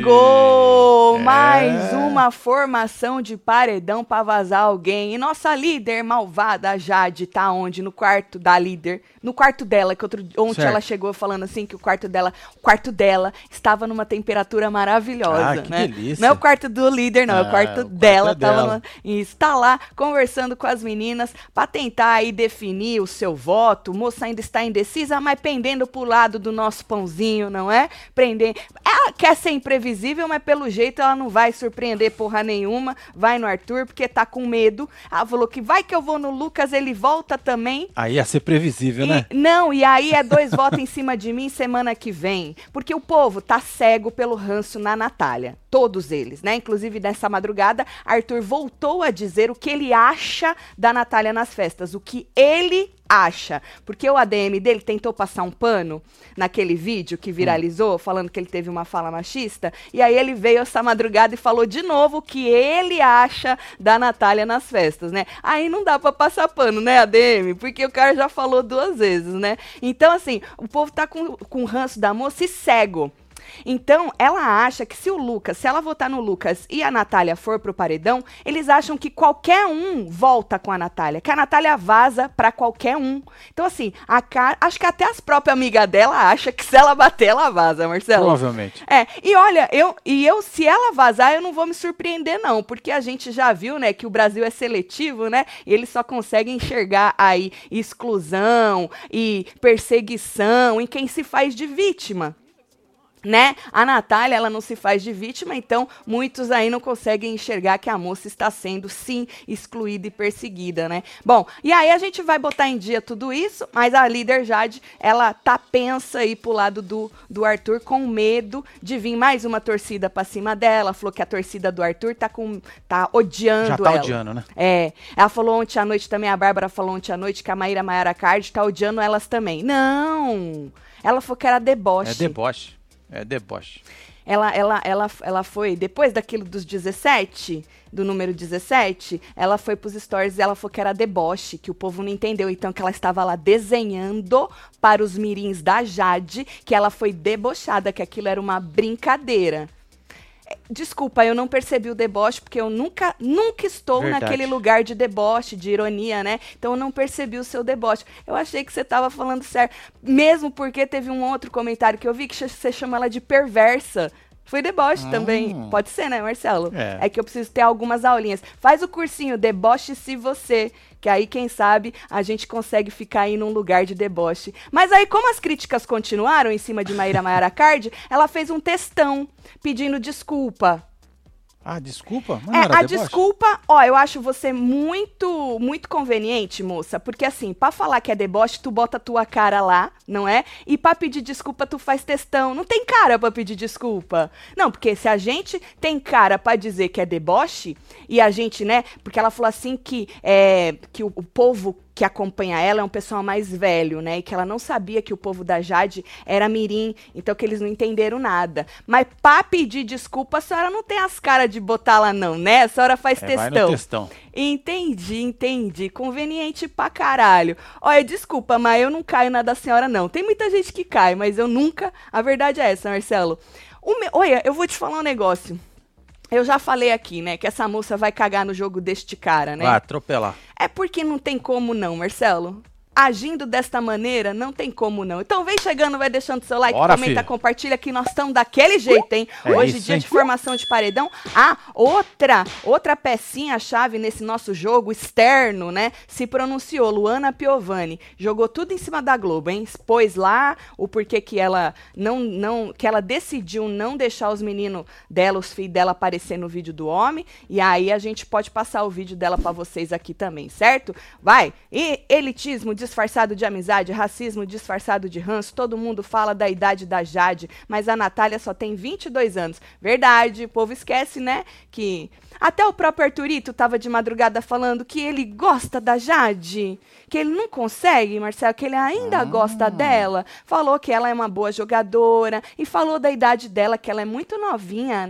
Pingou! Mais uma formação de paredão pra vazar alguém. E nossa líder malvada, a Jade, tá onde? No quarto da líder. No quarto dela, que ontem ela chegou falando assim que o quarto dela estava numa temperatura maravilhosa, que né? delícia. Não é o quarto do líder, não. É o quarto dela. Isso, tá lá conversando com as meninas pra tentar aí definir o seu voto. Moça ainda está indecisa, mas pendendo pro lado do nosso pãozinho, não é? Ela quer ser imprevisível, mas pelo jeito ela não vai surpreender porra nenhuma. Vai no Arthur, porque tá com medo. Ela falou que vai que eu vou no Lucas, ele volta também. Aí ia ser previsível, né? Não, e aí é 2 votos em cima de mim semana que vem. Porque o povo tá cego pelo ranço na Natália. Todos eles, né? Inclusive, nessa madrugada, Arthur voltou a dizer o que ele acha da Natália nas festas. O que ele acha. Porque o ADM dele tentou passar um pano naquele vídeo que viralizou, falando que ele teve uma fala machista. E aí ele veio essa madrugada e falou de novo o que ele acha da Natália nas festas, né? Aí não dá pra passar pano, né, ADM? Porque o cara já falou 2 vezes, né? Então, assim, o povo tá com ranço da moça e cego. Então, ela acha que se ela votar no Lucas e a Natália for pro paredão, eles acham que qualquer um volta com a Natália, que a Natália vaza pra qualquer um. Então, assim, acho que até as próprias amigas dela acham que se ela bater, ela vaza, Marcelo. Provavelmente. E olha, se ela vazar, eu não vou me surpreender, não, porque a gente já viu, né, que o Brasil é seletivo, né, e eles só conseguem enxergar aí exclusão e perseguição em quem se faz de vítima. Né? A Natália, ela não se faz de vítima, então muitos aí não conseguem enxergar que a moça está sendo, sim, excluída e perseguida, né? Bom, e aí a gente vai botar em dia tudo isso, mas a líder Jade, ela tá pensa aí pro lado do Arthur com medo de vir mais uma torcida pra cima dela, falou que a torcida do Arthur tá odiando ela. Já tá odiando, né? Ela falou ontem à noite também, a Bárbara falou ontem à noite que a Maíra Maiara Card tá odiando elas também. Não! Ela falou que era deboche. É deboche. É deboche. Ela foi, depois daquilo dos 17, do número 17, ela foi pros stories e ela falou que era deboche, que o povo não entendeu. Então, que ela estava lá desenhando para os mirins da Jade, que ela foi debochada, que aquilo era uma brincadeira. Desculpa, eu não percebi o deboche, porque eu nunca estou naquele lugar de deboche, de ironia, né? Então eu não percebi o seu deboche. Eu achei que você estava falando sério, mesmo porque teve um outro comentário que eu vi que você chama ela de perversa. Foi deboche também. Pode ser, né, Marcelo? É que eu preciso ter algumas aulinhas. Faz o cursinho, deboche-se você. Que aí, quem sabe, a gente consegue ficar aí num lugar de deboche. Mas aí, como as críticas continuaram em cima de Maíra Maiara Card, ela fez um textão pedindo desculpa. Ah, desculpa? Mas não era a deboche? desculpa, eu acho você muito, muito conveniente, moça, porque assim, pra falar que é deboche, tu bota a tua cara lá, não é? E pra pedir desculpa, tu faz textão. Não tem cara pra pedir desculpa. Não, porque se a gente tem cara pra dizer que é deboche, e a gente, né, porque ela falou assim que o povo que acompanha ela é um pessoal mais velho, né? E que ela não sabia que o povo da Jade era mirim, então que eles não entenderam nada. Mas pra pedir desculpa, a senhora não tem as caras de botar lá não, né? A senhora faz textão. Vai no textão. Entendi. Conveniente pra caralho. Olha, desculpa, mas eu não caio na da senhora, não. Tem muita gente que cai, mas eu nunca... A verdade é essa, Marcelo. Olha, eu vou te falar um negócio. Eu já falei aqui, né, que essa moça vai cagar no jogo deste cara, né? Vai atropelar. É porque não tem como não, Marcelo. Agindo desta maneira, não tem como não. Então vem chegando, vai deixando seu like, Bora, comenta, filho. Compartilha, que nós estamos daquele jeito, hein? Hoje, isso, dia hein? de formação de paredão. Ah, outra pecinha-chave nesse nosso jogo externo, né? Se pronunciou, Luana Piovani. Jogou tudo em cima da Globo, hein? Expôs lá o porquê que ela que ela decidiu não deixar os meninos dela, os filhos dela, aparecer no vídeo do homem. E aí a gente pode passar o vídeo dela pra vocês aqui também, certo? Vai! E elitismo disfarçado de amizade, racismo disfarçado de ranço, todo mundo fala da idade da Jade, mas a Natália só tem 22 anos. Verdade, o povo esquece, né, que até o próprio Arthurito tava de madrugada falando que ele gosta da Jade, que ele não consegue, Marcelo, que ele ainda gosta dela, falou que ela é uma boa jogadora e falou da idade dela, que ela é muito novinha, né,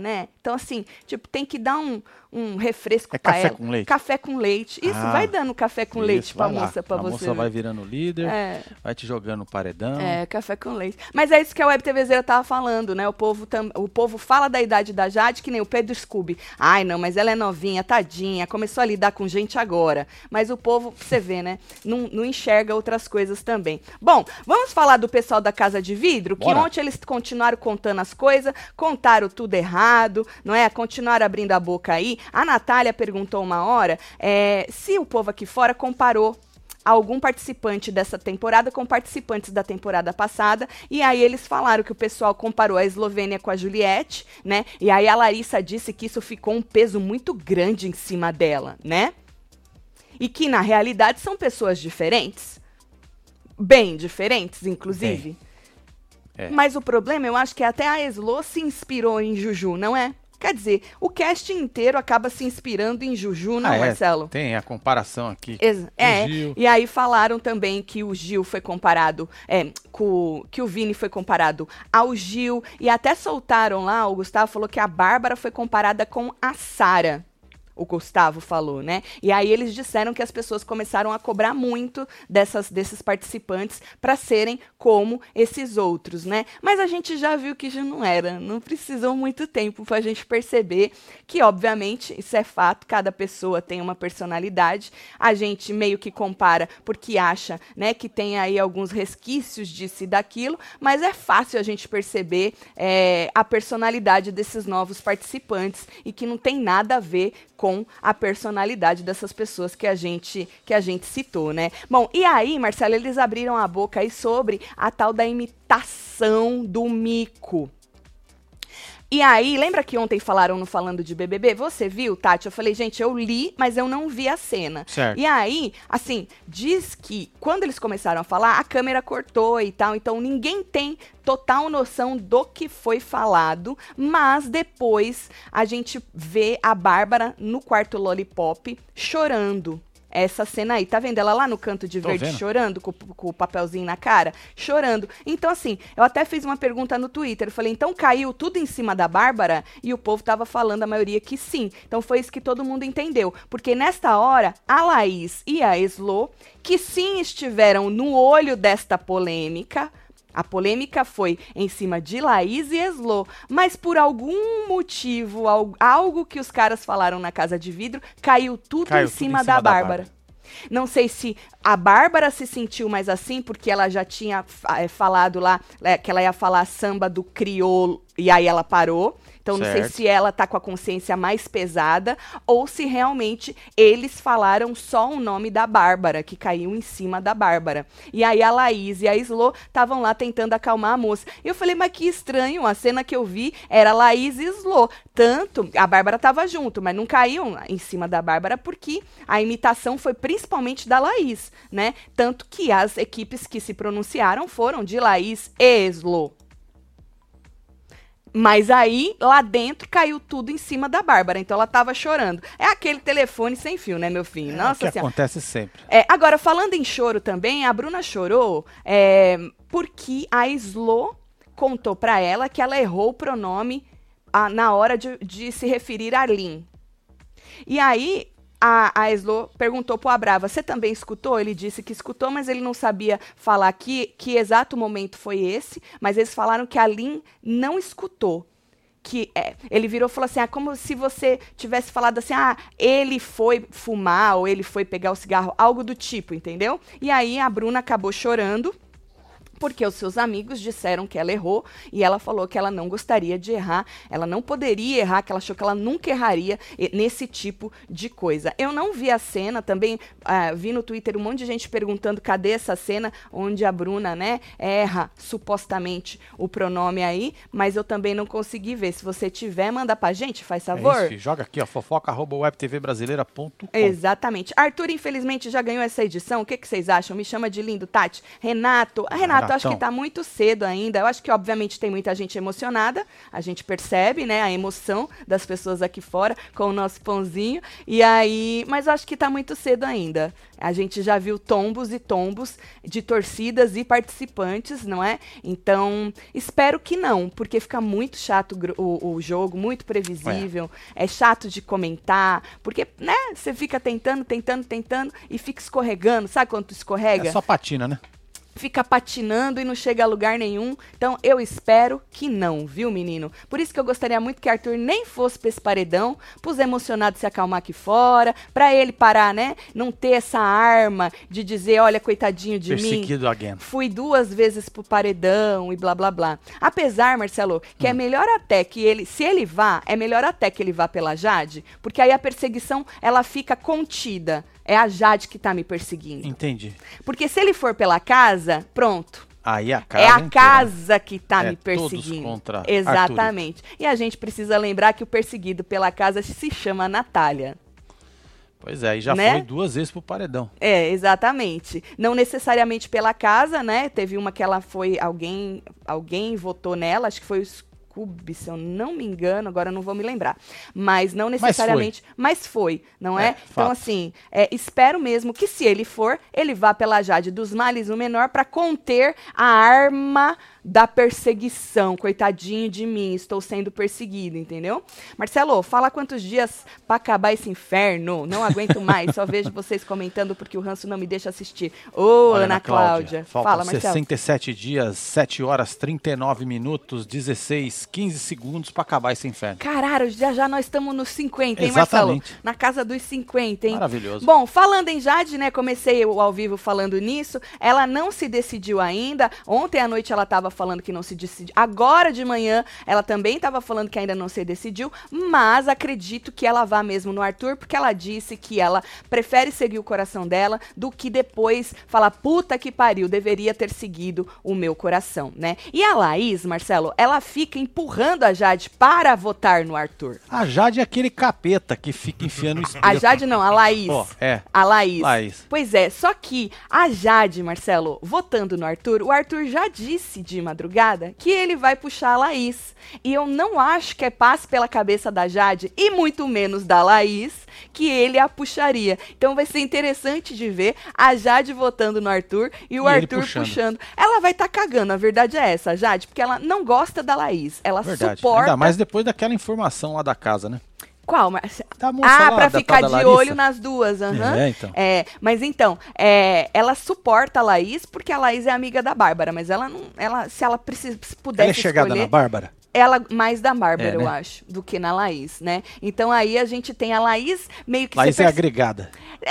Então, assim, tipo, tem que dar um refresco pra café ela. com leite? Café com leite. Isso, vai dando café com leite pra moça, pra você. A moça vai virando líder, É. vai te jogando no paredão. É, café com leite. Mas é isso que a Web TVzeira tava falando, né? O povo fala da idade da Jade, que nem o Pedro Scooby. Ai, não, mas ela é novinha, tadinha, começou a lidar com gente agora. Mas o povo, você vê, né? Não enxerga outras coisas também. Bom, vamos falar do pessoal da Casa de Vidro, que Bora. ontem eles continuaram contando as coisas, contaram tudo errado, não é? Continuaram abrindo a boca aí. A Natália perguntou uma hora se o povo aqui fora comparou algum participante dessa temporada com participantes da temporada passada, e aí eles falaram que o pessoal comparou a Eslovênia com a Juliette, né? E aí a Larissa disse que isso ficou um peso muito grande em cima dela, né? E que na realidade são pessoas diferentes, bem diferentes, inclusive. É. Mas o problema, eu acho que até a Eslo se inspirou em Juju, não é? Quer dizer, o cast inteiro acaba se inspirando em Juju, não, Marcelo? Tem a comparação aqui. Gil. E aí falaram também que o Gil foi comparado, que o Vini foi comparado ao Gil, e até soltaram lá, o Gustavo falou que a Bárbara foi comparada com a Sara. O Gustavo falou, né? E aí eles disseram que as pessoas começaram a cobrar muito desses participantes para serem como esses outros, né? Mas a gente já viu que já não era. Não precisou muito tempo para a gente perceber que, obviamente, isso é fato, cada pessoa tem uma personalidade. A gente meio que compara porque acha, né, que tem aí alguns resquícios disso e daquilo, mas é fácil a gente perceber a personalidade desses novos participantes e que não tem nada a ver com a personalidade dessas pessoas que a gente citou, né? Bom, e aí, Marcelo, eles abriram a boca aí sobre a tal da imitação do mico. E aí, lembra que ontem falaram no Falando de BBB? Você viu, Tati? Eu falei, gente, eu li, mas eu não vi a cena. Certo. E aí, assim, diz que quando eles começaram a falar, a câmera cortou e tal, então ninguém tem total noção do que foi falado, mas depois a gente vê a Bárbara no quarto Lollipop chorando. Essa cena aí, tá vendo ela lá no canto de verde chorando, com o papelzinho na cara? Chorando. Então, assim, eu até fiz uma pergunta no Twitter, eu falei, então caiu tudo em cima da Bárbara? E o povo tava falando, a maioria, que sim. Então foi isso que todo mundo entendeu. Porque nesta hora, a Laís e a Eslo, que sim estiveram no olho desta polêmica, a polêmica foi em cima de Laís e Eslo, mas por algum motivo, algo que os caras falaram na Casa de Vidro, caiu tudo em cima da Bárbara. Não sei se a Bárbara se sentiu mais assim, porque ela já tinha falado lá que ela ia falar samba do crioulo, e aí ela parou. Então, não sei se ela tá com a consciência mais pesada ou se realmente eles falaram só o nome da Bárbara, que caiu em cima da Bárbara. E aí a Laís e a Eslo estavam lá tentando acalmar a moça. E eu falei, mas que estranho, a cena que eu vi era Laís e Eslo. Tanto, a Bárbara tava junto, mas não caiu em cima da Bárbara porque a imitação foi principalmente da Laís, né? Tanto que as equipes que se pronunciaram foram de Laís e Eslo. Mas aí, lá dentro, caiu tudo em cima da Bárbara. Então, ela tava chorando. É aquele telefone sem fio, né, meu filho? Nossa Senhora. Acontece sempre. Agora, falando em choro também, a Bruna chorou porque a Eslo contou pra ela que ela errou o pronome na hora de se referir a Lin. E aí, a Eslo perguntou pro Abrava, você também escutou? Ele disse que escutou, mas ele não sabia falar que exato momento foi esse, mas eles falaram que a Lin não escutou. Ele virou e falou assim, como se você tivesse falado assim, ele foi fumar ou ele foi pegar o cigarro, algo do tipo, entendeu? E aí a Bruna acabou chorando, porque os seus amigos disseram que ela errou e ela falou que ela não gostaria de errar, ela não poderia errar, que ela achou que ela nunca erraria nesse tipo de coisa. Eu não vi a cena, também vi no Twitter um monte de gente perguntando cadê essa cena onde a Bruna, né, erra supostamente o pronome aí, mas eu também não consegui ver. Se você tiver, manda pra gente, faz favor. Isso, joga aqui, ó, fofoca@webtvbrasileira.com. Exatamente. Arthur, infelizmente, já ganhou essa edição. O que vocês acham? Me chama de lindo, Tati. Renata eu acho que tá muito cedo ainda. Eu acho que, obviamente, tem muita gente emocionada. A gente percebe, né, a emoção das pessoas aqui fora com o nosso pãozinho. E aí, mas eu acho que tá muito cedo ainda. A gente já viu tombos e tombos de torcidas e participantes, não é? Então, espero que não, porque fica muito chato o jogo, muito previsível. É chato de comentar, porque, né, você fica tentando e fica escorregando. Sabe quando tu escorrega? É só patina, né? Fica patinando e não chega a lugar nenhum. Então, eu espero que não, viu, menino? Por isso que eu gostaria muito que Arthur nem fosse pra esse paredão, pros emocionados se acalmar aqui fora, pra ele parar, né? Não ter essa arma de dizer, olha, coitadinho de mim. Perseguido again. Fui 2 vezes pro paredão e blá, blá, blá. Apesar, Marcelo, que é melhor até que ele, se ele vá, é melhor até que ele vá pela Jade, porque aí a perseguição, ela fica contida. É a Jade que tá me perseguindo. Entendi. Porque se ele for pela casa, pronto. Aí a casa É a inteira, casa que tá né? me perseguindo. Todos contra Exatamente. E a gente precisa lembrar que o perseguido pela casa se chama Natália. Pois é, e já né? foi 2 vezes pro paredão. É, exatamente. Não necessariamente pela casa, né? Teve uma que ela foi, alguém votou nela, acho que foi o Scooby, se eu não me engano, agora eu não vou me lembrar. Mas não necessariamente, mas foi, não é? Então, fato. assim, espero mesmo que se ele for, ele vá pela Jade dos males o menor para conter a arma da perseguição. Coitadinho de mim, estou sendo perseguido, entendeu? Marcelo, fala quantos dias para acabar esse inferno. Não aguento mais, só vejo vocês comentando porque o ranço não me deixa assistir. Ô, Ana Cláudia. Faltam Fala, Marcelo. 67 dias, 7 horas, 39 minutos, 16, 15 segundos para acabar esse inferno. Caralho, já nós estamos nos 50, hein, Exatamente. Marcelo? Na casa dos 50, hein? Maravilhoso. Bom, falando em Jade, né, comecei ao vivo falando nisso, ela não se decidiu ainda, ontem à noite ela estava falando que não se decidiu, agora de manhã ela também estava falando que ainda não se decidiu, mas acredito que ela vá mesmo no Arthur, porque ela disse que ela prefere seguir o coração dela do que depois falar, puta que pariu, deveria ter seguido o meu coração, né? E a Laís, Marcelo, ela fica empurrando a Jade para votar no Arthur. A Jade é aquele capeta que fica enfiando o espeto. A Jade não, a Laís. A Laís. Pois é, só que a Jade, Marcelo, votando no Arthur, o Arthur já disse de madrugada que ele vai puxar a Laís. E eu não acho que passe pela cabeça da Jade, e muito menos da Laís, que ele a puxaria. Então vai ser interessante de ver a Jade votando no Arthur e o Arthur puxando. Ela vai estar cagando, a verdade é essa, Jade, porque ela não gosta da Laís. Ela suporta... Ainda mais depois daquela informação lá da casa, né? Qual? Pra ficar de olho nas duas. Então. Mas então, ela suporta a Laís porque a Laís é amiga da Bárbara, mas ela não, se ela pudesse ela é chegada escolher, na Bárbara? Ela mais da Bárbara, né? eu acho, do que na Laís, né? Então aí a gente tem a Laís meio que... Laís é agregada.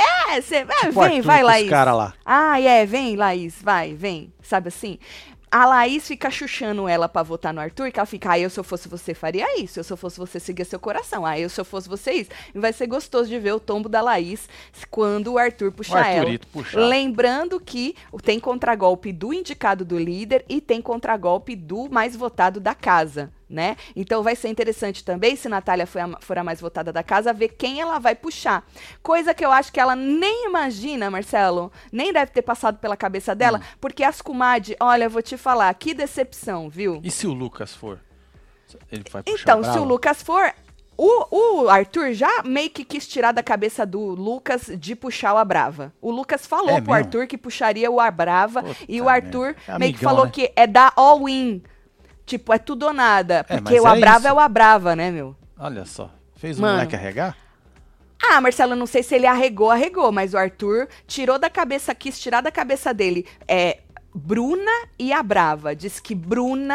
Vem, vai, Laís. Cara lá. Vem, Laís, vem, sabe assim? A Laís fica chuchando ela pra votar no Arthur, que ela fica, eu se eu fosse você faria isso, eu se eu fosse você seguia seu coração, eu se eu fosse você isso. E vai ser gostoso de ver o tombo da Laís quando o Arthur puxar ela. Lembrando que tem contragolpe do indicado do líder e tem contragolpe do mais votado da casa, né? Então vai ser interessante também, se Natália for a mais votada da casa, ver quem ela vai puxar. Coisa que eu acho que ela nem imagina, Marcelo, nem deve ter passado pela cabeça dela, porque as comadres, olha, eu vou te falar, que decepção, viu? E se o Lucas for? Ele vai puxar então, se o Lucas for, o Arthur já meio que quis tirar da cabeça do Lucas de puxar o Abrava. O Lucas falou pro Arthur que puxaria o Abrava, e o Arthur meio que falou, né, que é dar all-in. Tipo, é tudo ou nada. Porque o Abrava é o Abrava, né, meu? Olha só. Fez o moleque arregar? Marcelo, não sei se ele arregou, mas o Arthur tirou da cabeça, quis tirar da cabeça dele Bruna e a Brava. Diz que Bruna...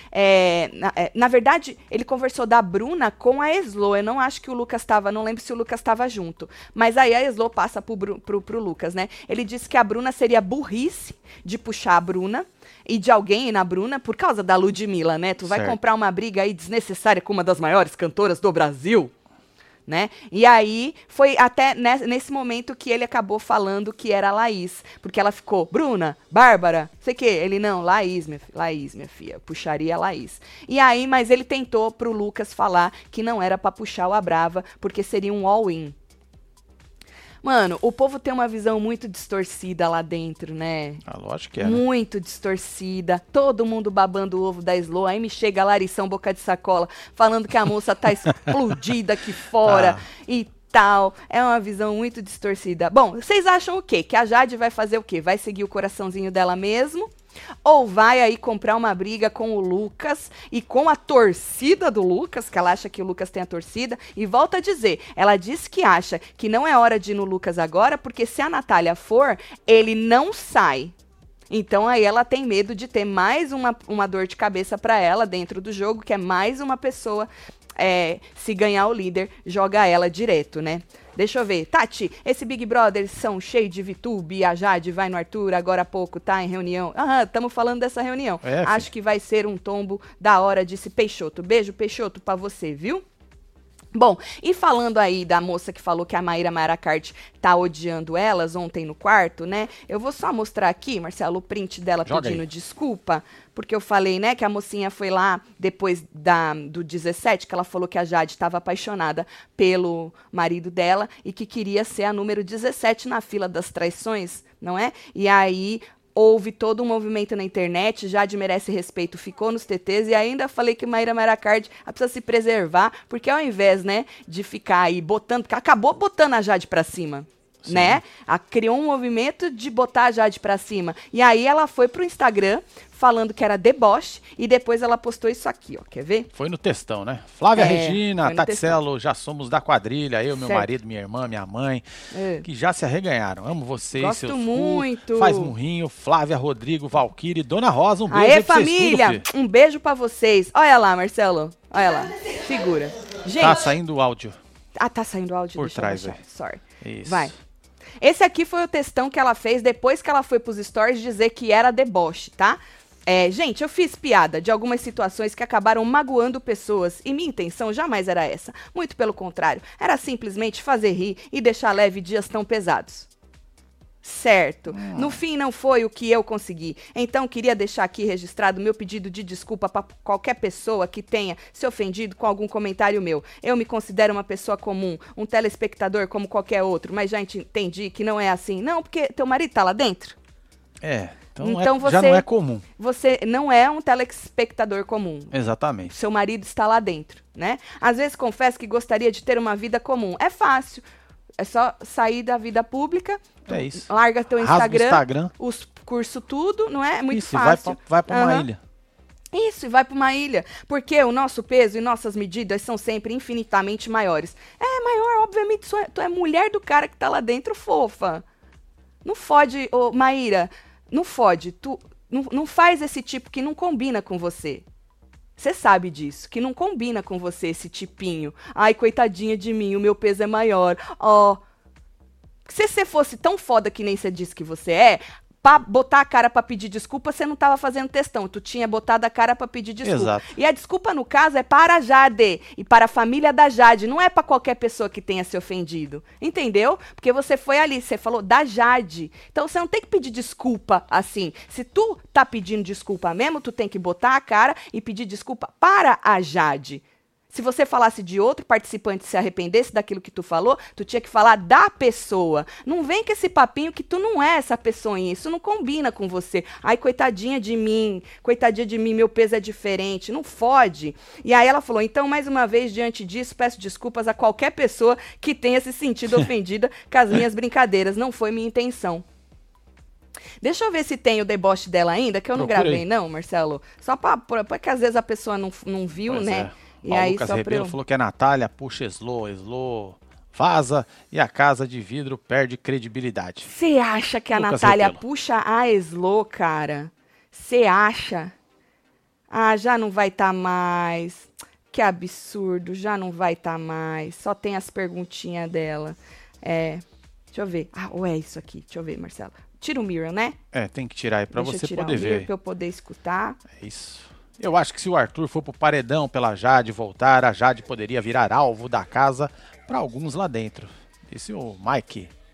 na verdade, ele conversou da Bruna com a Eslo. Eu não acho que o Lucas estava, não lembro se o Lucas estava junto. Mas aí a Eslo passa pro Lucas, né? Ele disse que a Bruna seria burrice de puxar a Bruna e de alguém na Bruna por causa da Ludmilla, né? Tu vai comprar uma briga aí desnecessária com uma das maiores cantoras do Brasil, né? E aí foi até nesse momento que ele acabou falando que era a Laís, porque ela ficou, Bruna, Bárbara, sei que, ele não, Laís, minha filha, puxaria a Laís. E aí, mas ele tentou pro Lucas falar que não era pra puxar o Abrava, porque seria um all-in. Mano, o povo tem uma visão muito distorcida lá dentro, né? Ah, lógico que é, né? Muito distorcida. Todo mundo babando o ovo da Slo. Aí me chega a Larição Boca de Sacola falando que a moça tá explodida aqui fora e tal. É uma visão muito distorcida. Bom, vocês acham o quê? Que a Jade vai fazer o quê? Vai seguir o coraçãozinho dela mesmo? Ou vai aí comprar uma briga com o Lucas e com a torcida do Lucas, que ela acha que o Lucas tem a torcida, e volta a dizer, ela disse que acha que não é hora de ir no Lucas agora, porque se a Natália for, ele não sai. Então aí ela tem medo de ter mais uma dor de cabeça para ela dentro do jogo, que é mais uma pessoa, se ganhar o líder, joga ela direto, né? Deixa eu ver. Tati, esse Big Brother são cheio de VTube, a Jade vai no Arthur, agora há pouco tá em reunião. Aham, estamos falando dessa reunião. Acho que vai ser um tombo da hora, disse Peixoto. Beijo, Peixoto, pra você, viu? Bom, e falando aí da moça que falou que a Maíra Maracarte tá odiando elas ontem no quarto, né? Eu vou só mostrar aqui, Marcelo, o print dela pedindo desculpa, porque eu falei, né, que a mocinha foi lá depois do 17, que ela falou que a Jade estava apaixonada pelo marido dela e que queria ser a número 17 na fila das traições, não é? E aí houve todo um movimento na internet, Jade merece respeito, ficou nos TTs, e ainda falei que Maíra Maracarte precisa se preservar, porque ao invés, né, de ficar aí botando, acabou botando a Jade pra cima, sim, né? Criou um movimento de botar a Jade pra cima. E aí ela foi pro Instagram falando que era deboche e depois ela postou isso aqui, ó. Quer ver? Foi no textão, né? Flávia Regina, Tatselo, já somos da quadrilha, eu, meu marido, minha irmã, minha mãe, que já se arreganharam. Amo vocês, gosto seus muito. Faz Murrinho, Flávia, Rodrigo, Valquíria, Dona Rosa, um beijo. Aê, família, um beijo pra vocês. Olha lá, Marcelo, olha lá, figura. Gente, tá saindo o áudio. Ah, tá saindo o áudio? Por trás, sorry. Isso. Vai. Esse aqui foi o textão que ela fez depois que ela foi pros stories dizer que era deboche, tá? Gente, eu fiz piada de algumas situações que acabaram magoando pessoas e minha intenção jamais era essa. Muito pelo contrário, era simplesmente fazer rir e deixar leve dias tão pesados. Certo. No fim não foi o que eu consegui. Então queria deixar aqui registrado meu pedido de desculpa para qualquer pessoa que tenha se ofendido com algum comentário meu. Eu me considero uma pessoa comum, um telespectador como qualquer outro, mas já entendi que não é assim. Não, porque teu marido tá lá dentro? Então você, já não é comum. Você não é um telespectador comum. Exatamente. Seu marido está lá dentro, né? Às vezes confesso que gostaria de ter uma vida comum. É fácil. É só sair da vida pública. É isso. Larga teu Instagram, os cursos tudo, não é? É muito isso, fácil. Vai pra uma ilha. Isso, e vai para uma ilha. Porque o nosso peso e nossas medidas são sempre infinitamente maiores. Maior, obviamente, tu é mulher do cara que tá lá dentro, fofa. Não fode, Maíra. Não fode, tu não faz esse tipo que não combina com você. Você sabe disso, que não combina com você esse tipinho. Ai, coitadinha de mim, o meu peso é maior. Se você fosse tão foda que nem você disse que você é, pra botar a cara pra pedir desculpa, você não tava fazendo textão. Tu tinha botado a cara pra pedir desculpa. Exato. E a desculpa, no caso, é para a Jade e para a família da Jade. Não é pra qualquer pessoa que tenha se ofendido. Entendeu? Porque você foi ali, você falou da Jade. Então você não tem que pedir desculpa assim. Se tu tá pedindo desculpa mesmo, tu tem que botar a cara e pedir desculpa para a Jade. Se você falasse de outro participante e se arrependesse daquilo que tu falou, tu tinha que falar da pessoa. Não vem com esse papinho que tu não é essa pessoinha. Isso não combina com você. Ai, coitadinha de mim, meu peso é diferente. Não fode. E aí ela falou, então, mais uma vez, diante disso, peço desculpas a qualquer pessoa que tenha se sentido ofendida com as minhas brincadeiras. Não foi minha intenção. Deixa eu ver se tem o deboche dela ainda, que eu não gravei, não, Marcelo. Só porque às vezes a pessoa não viu, pois né? E aí, Lucas Rebelo falou que a Natália puxa Slo vaza e a casa de vidro perde credibilidade. Você acha que a Natália puxa a Slo, cara? Você acha? Já não vai estar mais. Que absurdo, já não vai estar mais. Só tem as perguntinhas dela. Deixa eu ver. Ou é isso aqui? Deixa eu ver, Marcelo. Tira o mirror, né? Tem que tirar aí pra você poder ver. Pra eu poder escutar. É isso. Eu acho que se o Arthur for pro paredão pela Jade voltar, a Jade poderia virar alvo da casa para alguns lá dentro. Disse o Mike.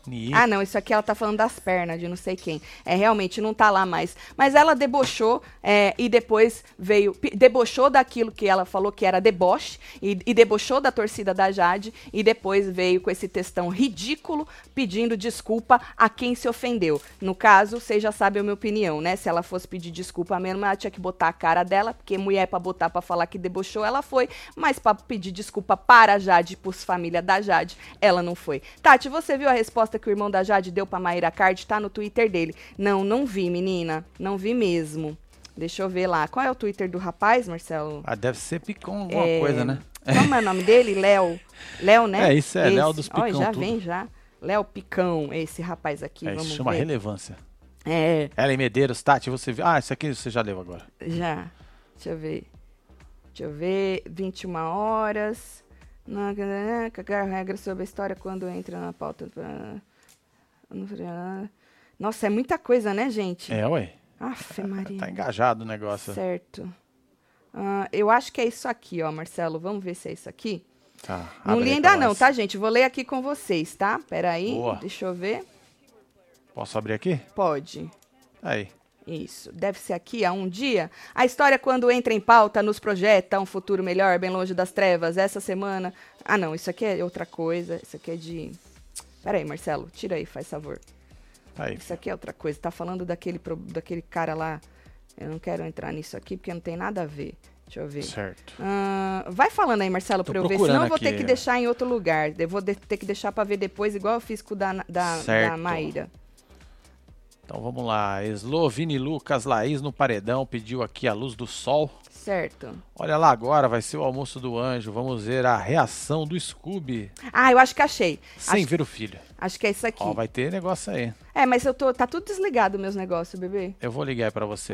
Ah, não, isso aqui ela tá falando das pernas de não sei quem. Realmente não tá lá mais. Mas ela debochou e depois debochou daquilo que ela falou que era deboche e debochou da torcida da Jade e depois veio com esse textão ridículo pedindo desculpa a quem se ofendeu. No caso, vocês já sabem a minha opinião, né? Se ela fosse pedir desculpa mesmo, ela tinha que botar a cara dela, porque mulher pra botar pra falar que debochou, ela foi, mas pra pedir desculpa para a Jade e pros família da Jade, ela não foi. Tati, você viu a resposta que o irmão da Jade deu pra Mayra Card? Tá no Twitter dele. Não vi, menina. Não vi mesmo. Deixa eu ver lá. Qual é o Twitter do rapaz, Marcelo? Deve ser Picão, alguma coisa, né? Como é o nome dele? Léo, né? Isso é Léo dos Picão. Ó, já vem, já. Léo Picão, esse rapaz aqui, vamos ver. Chama relevância. Ellen Medeiros, Tati, você viu? Isso aqui você já leu agora. Já. Deixa eu ver. 21 horas. Cagar regra sobre a história quando entra na pauta. Nossa, é muita coisa, né, gente? Ué. Aff, Maria. Tá engajado o negócio. Certo. Eu acho que é isso aqui, ó, Marcelo. Vamos ver se é isso aqui. Tá. Não li ainda não, tá, gente? Vou ler aqui com vocês, tá? Peraí, deixa eu ver. Posso abrir aqui? Pode. Aí. Isso, deve ser aqui, há um dia. A história, quando entra em pauta, nos projeta um futuro melhor, bem longe das trevas. Essa semana... Ah, não, isso aqui é outra coisa. Isso aqui é de... Peraí, Marcelo, tira aí, faz favor. Aí. Isso aqui é outra coisa. Tá falando daquele cara lá. Eu não quero entrar nisso aqui, porque não tem nada a ver. Deixa eu ver. Certo. Vai falando aí, Marcelo, pra eu ver. Senão eu vou ter que deixar em outro lugar. Eu vou ter que deixar pra ver depois, igual eu fiz com o da Maíra. Então vamos lá, Eslovini Lucas Laís no paredão, pediu aqui a luz do sol. Certo. Olha lá agora, vai ser o almoço do anjo, vamos ver a reação do Scooby. Eu acho que achei. Sem ver o filho. Acho que é isso aqui. Vai ter negócio aí. Mas tá tudo desligado meus negócios, bebê. Eu vou ligar aí pra você.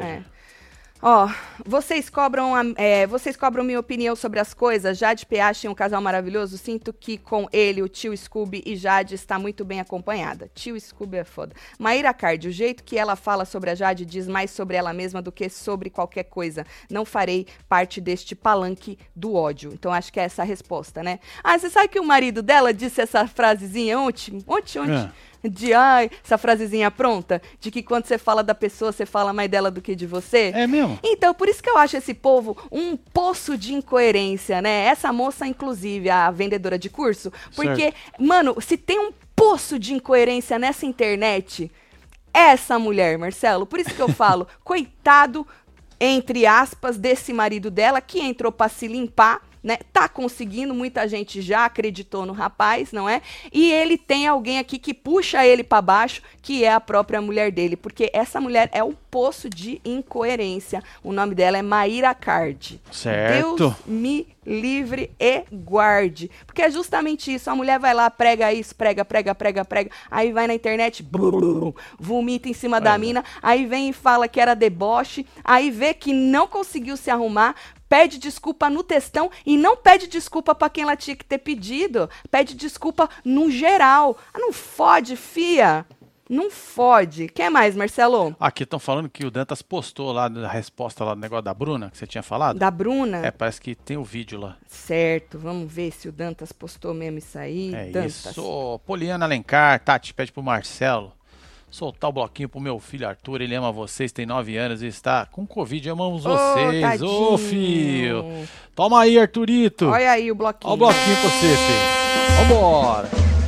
Vocês cobram minha opinião sobre as coisas. Jade e PA acham um casal maravilhoso. Sinto que com ele, o tio Scooby e Jade está muito bem acompanhada. Tio Scooby é foda. Mayra Card, o jeito que ela fala sobre a Jade diz mais sobre ela mesma do que sobre qualquer coisa. Não farei parte deste palanque do ódio. Então acho que é essa a resposta, né? Você sabe que o marido dela disse essa frasezinha ontem? Essa frasezinha pronta, de que quando você fala da pessoa, você fala mais dela do que de você. É mesmo? Então, por isso que eu acho esse povo um poço de incoerência, né? Essa moça, inclusive, a vendedora de curso, porque, mano, se tem um poço de incoerência nessa internet, essa mulher, Marcelo, por isso que eu falo, coitado, entre aspas, desse marido dela, que entrou pra se limpar, né? Tá conseguindo, muita gente já acreditou no rapaz, não é? E ele tem alguém aqui que puxa ele para baixo, que é a própria mulher dele, porque essa mulher é o poço de incoerência. O nome dela é Mayra Card. Certo. Deus me livre e guarde. Porque é justamente isso, a mulher vai lá, prega isso, prega, aí vai na internet, vomita em cima da mina, aí vem e fala que era deboche, aí vê que não conseguiu se arrumar, pede desculpa no textão e não pede desculpa pra quem ela tinha que ter pedido. Pede desculpa no geral. Não fode, fia. Não fode. Quer mais, Marcelo? Aqui estão falando que o Dantas postou lá a resposta lá do negócio da Bruna, que você tinha falado. Da Bruna? Parece que tem o vídeo lá. Certo, vamos ver se o Dantas postou mesmo isso aí. Dantas. Isso. Poliana Alencar, Tati, pede pro Marcelo soltar o bloquinho pro meu filho Arthur, ele ama vocês, tem 9 anos e está com Covid, amamos vocês. Filho. Toma aí, Arthurito. Olha aí o bloquinho. Olha o bloquinho pra você, filho. Vambora.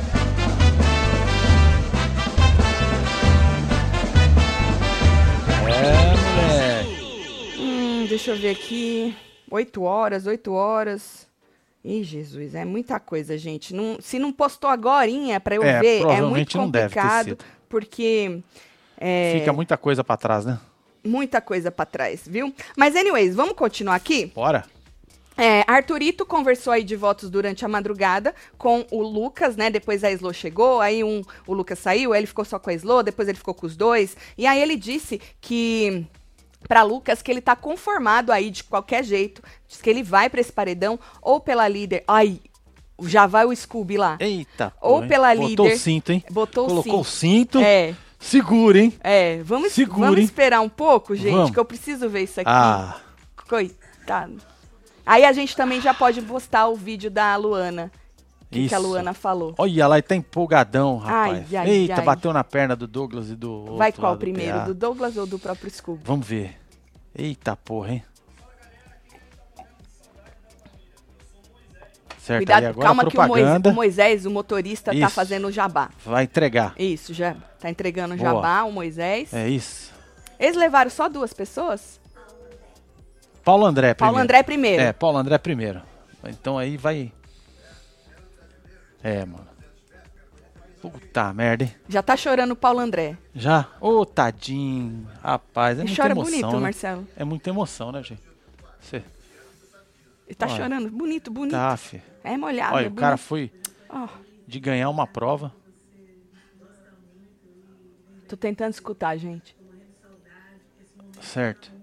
Moleque. Deixa eu ver aqui. 8 horas. Ih, Jesus, é muita coisa, gente. Se não postou agorinha pra eu ver, é muito complicado. Porque... fica muita coisa pra trás, né? Muita coisa pra trás, viu? Mas, anyways, vamos continuar aqui? Bora. Arthurito conversou aí de votos durante a madrugada com o Lucas, né? Depois a Slo chegou, aí o Lucas saiu, aí ele ficou só com a Slo, depois ele ficou com os dois. E aí ele disse que... Pra Lucas, que ele tá conformado aí de qualquer jeito. Diz que ele vai pra esse paredão ou pela líder... Já vai o Scooby lá. Eita. Ou pela líder. Botou o cinto, hein? Colocou o cinto. Segura, hein? Vamos esperar um pouco, gente, que eu preciso ver isso aqui. Coitado. Aí a gente também já pode postar o vídeo da Luana. que a Luana falou. Olha lá, ele tá empolgadão, rapaz. Ai, Eita, ai. bateu na perna do Douglas e do outro. Vai qual lá do primeiro, PA. do Douglas ou do próprio Scooby? Vamos ver. Eita porra, hein? Certo, Cuidado, aí agora calma a que propaganda. o Moisés, o motorista, tá Isso. fazendo o jabá. Vai entregar. Isso, já tá entregando o Boa. jabá, o Moisés. É isso. Eles levaram só 2 pessoas? Paulo André primeiro. Paulo André primeiro. É, Paulo André primeiro. Então aí vai... É, mano. Puta merda, hein? Já tá chorando o Paulo André. Já? Ô, tadinho. Rapaz, é Ele muita chora emoção, bonito, né? Marcelo. É muita emoção, né, gente? Você... Ele tá Olha. chorando. Bonito, bonito. Tá, fi. É molhado. Olha, é o cara bonito. foi Ó, de ganhar uma prova. tô tentando escutar, gente. Certo.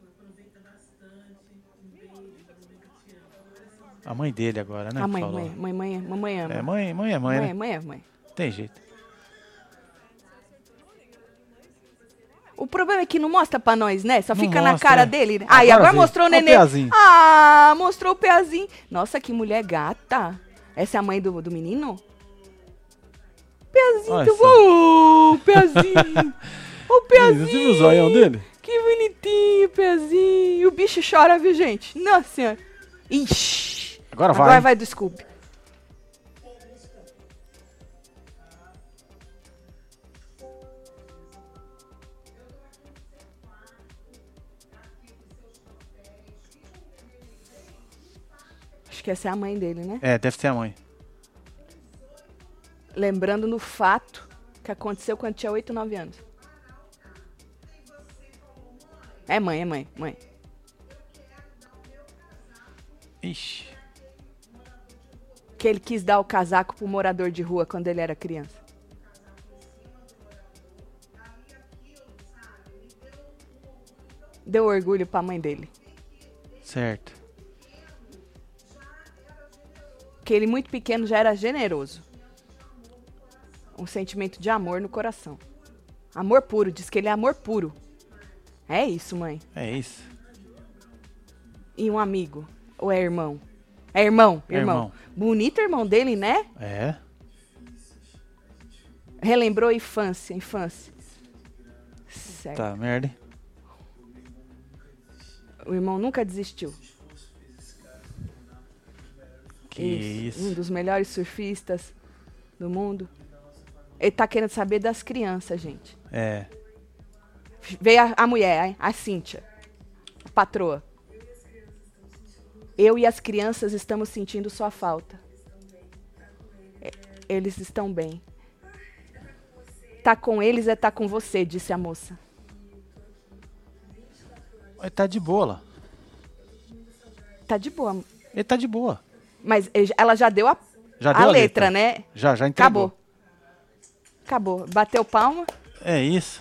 A mãe dele agora, né? A que mãe, falou. mamãe ama. É, mãe é mãe, né? Mãe é mãe. Tem jeito. O problema é que não mostra pra nós, né? Só Não fica na mostra, cara é. dele. Né? Aí, agora vê. mostrou o Olha o neném. peazinho. Ah, mostrou o peazinho. Nossa, que mulher gata. Essa é a mãe do menino? Peazinho Olha do só. vô. Peazinho. O peazinho. Você viu o zoião dele? Que bonitinho, peazinho. O bicho chora, viu, gente? Nossa senhora. Ixi. Agora Agora vai. vai do Scooby. Acho que essa é a mãe dele, né? É, deve ser a mãe. Lembrando no fato que aconteceu quando tinha 8, 9 anos. É mãe. Ixi. Que ele quis dar o casaco pro morador de rua quando ele era criança. Deu orgulho pra mãe dele. Certo. Que ele muito pequeno já era generoso. Um sentimento de amor no coração. Amor puro, diz que ele é amor puro. É isso, mãe. É isso. E um amigo. Ou é irmão? É irmão, É irmão. irmão. Bonito irmão dele, né? É. Relembrou a infância. Certo. Tá, merda. Hein? O irmão nunca desistiu. Que isso. Um dos melhores surfistas do mundo. Ele tá querendo saber das crianças, gente. É. Veio a mulher, a Cíntia, a patroa. Eu e as crianças estamos sentindo sua falta. Eles estão bem. Tá com eles é tá com você, disse a moça. Ele tá de boa lá. Tá de boa. Ele tá de boa. Mas ela já deu Já a deu a letra, né? Já entregou. Acabou. Bateu palma. É isso.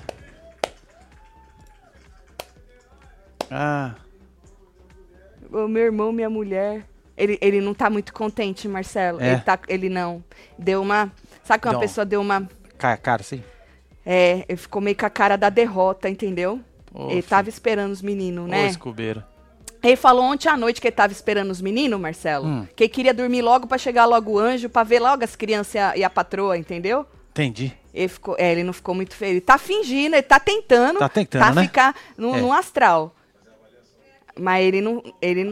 Ah, O meu irmão, minha mulher. Ele não tá muito contente, Marcelo. É. Ele não. Deu uma... Sabe que uma Deu pessoa deu uma... cara, sim. É, ele ficou meio com a cara da derrota, entendeu? Ô, Ele tava esperando os meninos, Ô, né? escubeiro. Ele falou ontem à noite que ele tava esperando os meninos, Marcelo. Que ele queria dormir logo pra chegar logo o anjo, pra ver logo as crianças e a patroa, entendeu? Entendi. Ele não ficou muito feliz. Ele tá fingindo, ele tá tentando. Tá tentando, né? Ficar no astral. Mas ele não...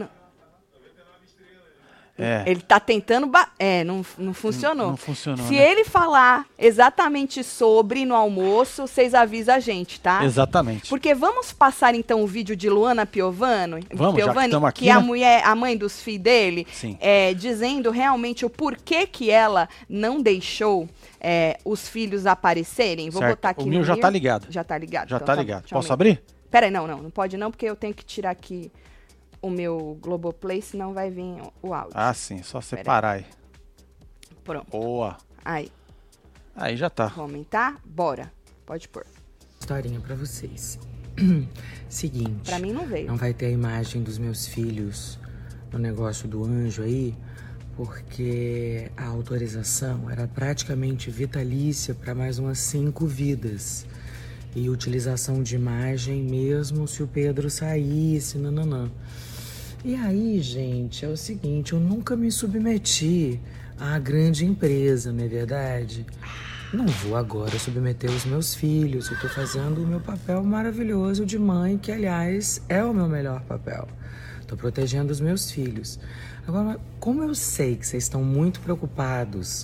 É. Ele tá tentando... não funcionou. Não funcionou, Se né? ele falar exatamente sobre no almoço, vocês avisam a gente, tá? Exatamente. Porque vamos passar então o vídeo de Luana Piovani, Vamos, já que estamos aqui, que é né? a mãe dos filhos dele, Sim. dizendo realmente o porquê que ela não deixou os filhos aparecerem. Vou Certo. botar aqui O no meu já Mir. tá ligado. Já tá ligado. Já então tá bom, ligado. deixa eu Posso aumentar. abrir? Pera aí, não pode não, porque eu tenho que tirar aqui o meu Globoplay, senão vai vir o áudio. Ah, sim. Só separar aí. Pronto. Boa. Aí, Aí já tá. vou aumentar? Bora. Pode pôr. Historinha pra vocês. Seguinte. Pra mim não veio. Não vai ter a imagem dos meus filhos no negócio do anjo aí, porque a autorização era praticamente vitalícia para mais umas 5 vidas. E utilização de imagem mesmo se o Pedro saísse, nananã. E aí, gente, é o seguinte, eu nunca me submeti à grande empresa, não é verdade? Não vou agora submeter os meus filhos, eu tô fazendo o meu papel maravilhoso de mãe, que, aliás, é o meu melhor papel. Tô protegendo os meus filhos. Agora, como eu sei que vocês estão muito preocupados...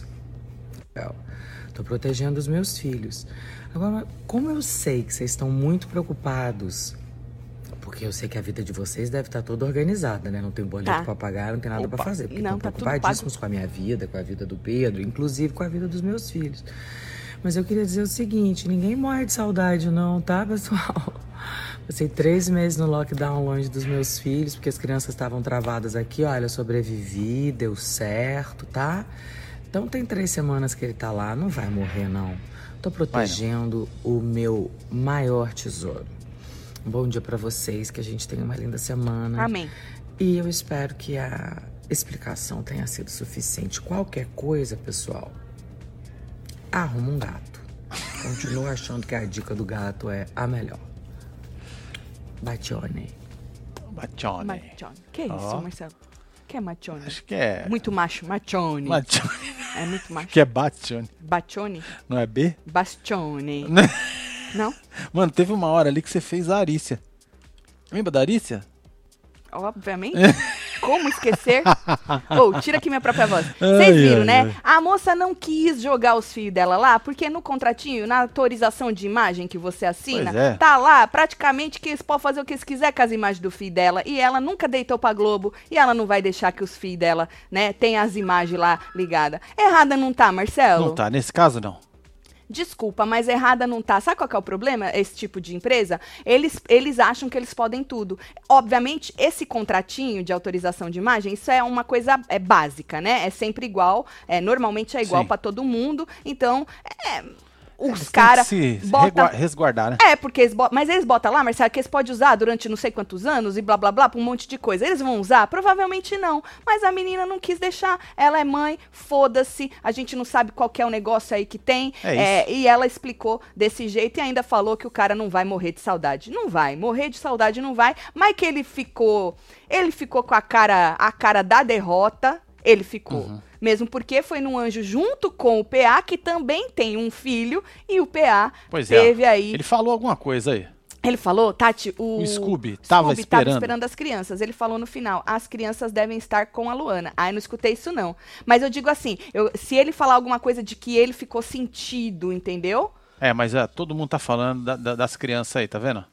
Tô protegendo os meus filhos. Agora, como eu sei que vocês estão muito preocupados... Porque eu sei que a vida de vocês deve estar toda organizada, né? Não tem boleto pra pagar, não tem nada pra fazer. Porque estão preocupadíssimos com a minha vida, com a vida do Pedro, inclusive com a vida dos meus filhos. Mas eu queria dizer o seguinte, ninguém morre de saudade não, tá, pessoal? Passei 3 meses no lockdown longe dos meus filhos, porque as crianças estavam travadas aqui. Olha, eu sobrevivi, deu certo, tá? Então tem 3 semanas que ele tá lá, não vai morrer não. Tô protegendo o meu maior tesouro. Um bom dia pra vocês, que a gente tenha uma linda semana. Amém. E eu espero que a explicação tenha sido suficiente. Qualquer coisa, pessoal, arruma um gato. Continuo achando que a dica do gato é a melhor. Bacione. Bacione. Que isso, Marcelo? Que é Macione? Acho que é... Muito macho. Macione. Macione. É muito macho. Acho que é Bacione. Bacione? Não é B? Bastione. Não? Mano, teve uma hora ali que você fez a Arícia. Lembra da Arícia? Obviamente. Como esquecer? Tira aqui minha própria voz. Vocês viram, né? A moça não quis jogar os fios dela lá, porque no contratinho, na autorização de imagem que você assina, tá lá praticamente que eles podem fazer o que eles quiserem com as imagens do fio dela. E ela nunca deitou pra Globo. E ela não vai deixar que os fios dela, né, tenham as imagens lá ligadas. Errada não tá, Marcelo? Não tá, nesse caso não. Desculpa, mas errada não tá. Sabe qual que é o problema? Esse tipo de empresa? Eles acham que eles podem tudo. Obviamente, esse contratinho de autorização de imagem, isso é uma coisa básica, né? É sempre igual, normalmente é igual para todo mundo. Então, os caras resguardar, né? Porque mas eles botam lá, Marcelo, que eles podem usar durante não sei quantos anos e blá blá blá, pra um monte de coisa. Eles vão usar? Provavelmente não. Mas a menina não quis deixar. Ela é mãe, foda-se. A gente não sabe qual que é o negócio aí que tem. E ela explicou desse jeito e ainda falou que o cara não vai morrer de saudade. Não vai. Morrer de saudade não vai. Mas que ele ficou com a cara da derrota. Ele ficou. Uhum. Mesmo porque foi num anjo junto com o PA, que também tem um filho, e o PA teve aí... Ele falou alguma coisa aí. Ele falou, Tati, o Scooby tava esperando as crianças. Ele falou no final, as crianças devem estar com a Luana. Eu não escutei isso não. Mas eu digo assim, se ele falar alguma coisa de que ele ficou sentido, entendeu? Mas todo mundo tá falando das crianças aí, tá vendo?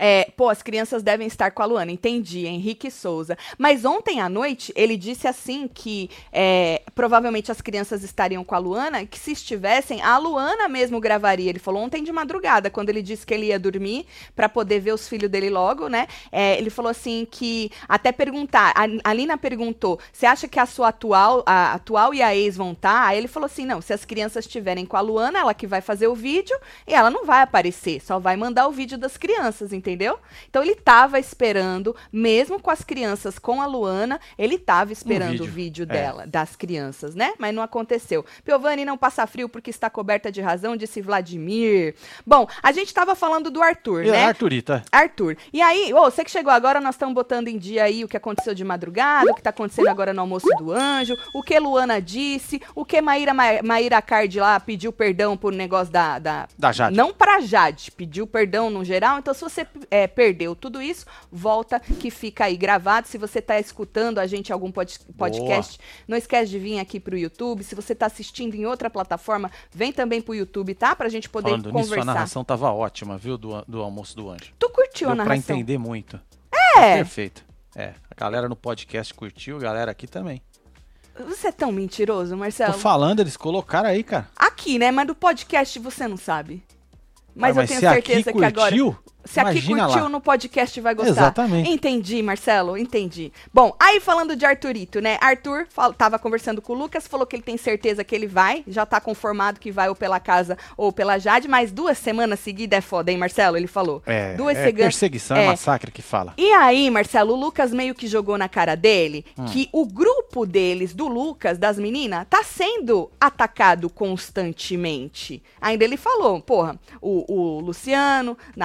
As crianças devem estar com a Luana, entendi, Henrique Souza. Mas ontem à noite, ele disse assim que provavelmente as crianças estariam com a Luana, que se estivessem, a Luana mesmo gravaria. Ele falou ontem de madrugada, quando ele disse que ele ia dormir para poder ver os filhos dele logo, né? Ele falou assim que, até perguntar, a Lina perguntou, você acha que a sua atual e a ex vão estar? Aí ele falou assim, não, se as crianças estiverem com a Luana, ela que vai fazer o vídeo e ela não vai aparecer, só vai mandar o vídeo das crianças, entendeu? Então ele tava esperando, mesmo com as crianças com a Luana, ele tava esperando o vídeo dela, das crianças, né? Mas não aconteceu. Piovani não passa frio porque está coberta de razão, disse Vladimir. Bom, a gente tava falando do Arthur, né? Arthur. E aí, você que chegou agora, nós estamos botando em dia aí o que aconteceu de madrugada, o que tá acontecendo agora no almoço do anjo, o que Luana disse, o que Maíra Card lá pediu perdão por negócio da Jade. Não pra Jade, pediu perdão no geral. Então, se você perdeu tudo isso, volta que fica aí gravado. Se você tá escutando a gente em algum podcast, não esquece de vir aqui pro YouTube. Se você tá assistindo em outra plataforma, vem também pro YouTube, tá? Pra gente poder conversar. Nisso, a narração tava ótima, viu? Do almoço do anjo. Tu curtiu a narração? Pra entender muito. Perfeito. A galera no podcast curtiu, a galera aqui também. Você é tão mentiroso, Marcelo. Tô falando, eles colocaram aí, cara. Aqui, né? Mas do podcast você não sabe. Mas eu tenho certeza que agora... Se aqui curtiu, no podcast vai gostar. Exatamente. Entendi, Marcelo, entendi. Bom, aí falando de Arthurito, né? Arthur tava conversando com o Lucas, falou que ele tem certeza que ele vai, já tá conformado que vai ou pela casa ou pela Jade, mas 2 semanas seguidas é foda, hein, Marcelo? Ele falou. Perseguição, é massacre que fala. E aí, Marcelo, o Lucas meio que jogou na cara dele que o grupo deles, do Lucas, das meninas, tá sendo atacado constantemente. Ainda ele falou, porra, o Luciano, Nayara,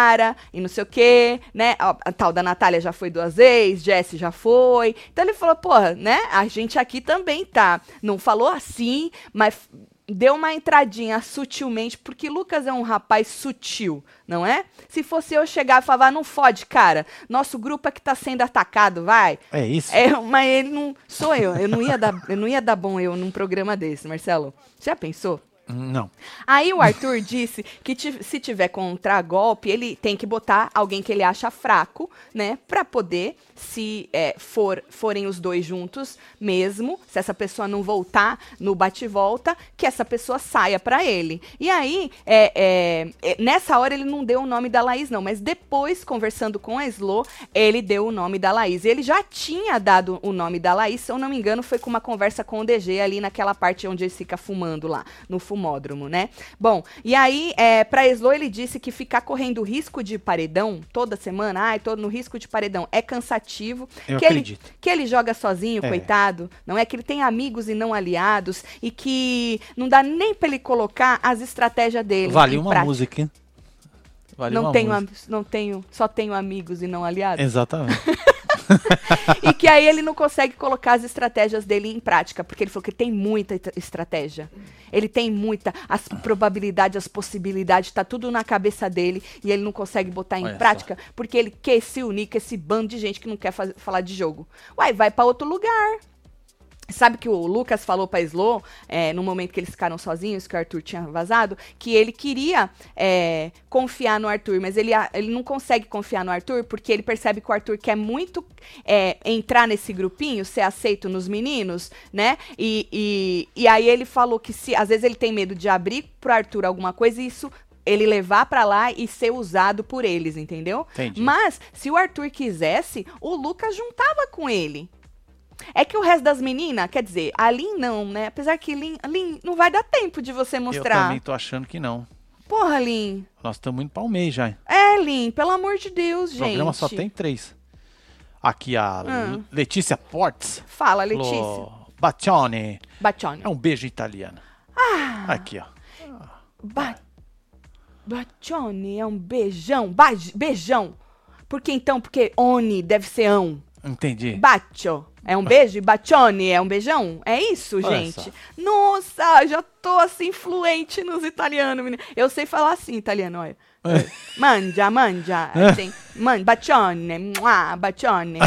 cara, e não sei o quê, né? A tal da Natália já foi 2 vezes, Jesse já foi. Então ele falou, porra, né? A gente aqui também tá. Não falou assim, mas deu uma entradinha sutilmente, porque Lucas é um rapaz sutil, não é? Se fosse eu chegar e falar, não fode, cara, nosso grupo é que tá sendo atacado, vai. É isso? Mas ele não... Sou eu não ia dar bom eu num programa desse, Marcelo. Já pensou? Não. Aí o Arthur disse que se tiver contragolpe, ele tem que botar alguém que ele acha fraco, né? Pra poder, se forem os dois juntos mesmo, se essa pessoa não voltar no bate-volta, que essa pessoa saia pra ele. E aí, nessa hora ele não deu o nome da Laís, não. Mas depois, conversando com a Slo, ele deu o nome da Laís. Ele já tinha dado o nome da Laís, se eu não me engano, foi com uma conversa com o DG ali naquela parte onde ele fica fumando lá, no fumódromo, né? Bom, e aí, pra Slo, ele disse que ficar correndo risco de paredão toda semana, tô no risco de paredão, é cansativo. Eu acredito. Que ele joga sozinho, coitado, não é? Que ele tem amigos e não aliados, e que não dá nem pra ele colocar as estratégias dele. Vale uma música, hein? Só tenho amigos e não aliados. Exatamente. E que aí ele não consegue colocar as estratégias dele em prática, porque ele falou que tem muita estratégia. Ele tem as probabilidades, as possibilidades, tá tudo na cabeça dele e ele não consegue botar em prática, porque ele quer se unir com esse bando de gente que não quer falar de jogo. Uai, vai pra outro lugar. Sabe que o Lucas falou pra Slo, no momento que eles ficaram sozinhos, que o Arthur tinha vazado, que ele queria confiar no Arthur, mas ele não consegue confiar no Arthur porque ele percebe que o Arthur quer muito entrar nesse grupinho, ser aceito nos meninos, né? E aí ele falou que às vezes ele tem medo de abrir pro Arthur alguma coisa e isso ele levar pra lá e ser usado por eles, entendeu? Entendi. Mas se o Arthur quisesse, o Lucas juntava com ele. É que o resto das meninas, quer dizer, a Lin não, né? Apesar que Lin não vai dar tempo de você mostrar. Eu também tô achando que não. Porra, Lin. Nós estamos indo para o mês já. Lin, pelo amor de Deus, gente. O programa só tem 3. Aqui a Letícia Portes. Fala, Letícia. Falou, Bacione. Bacione. É um beijo italiano. Aqui, ó. Bacione é um beijão. Beijão. Porque oni deve ser ão. Entendi. Bacio. É um beijo? Bacione é um beijão? É isso, olha gente? Só. Nossa, já tô assim fluente nos italianos, menina. Eu sei falar assim italiano, olha. Mangia. Assim, bacione, bacione.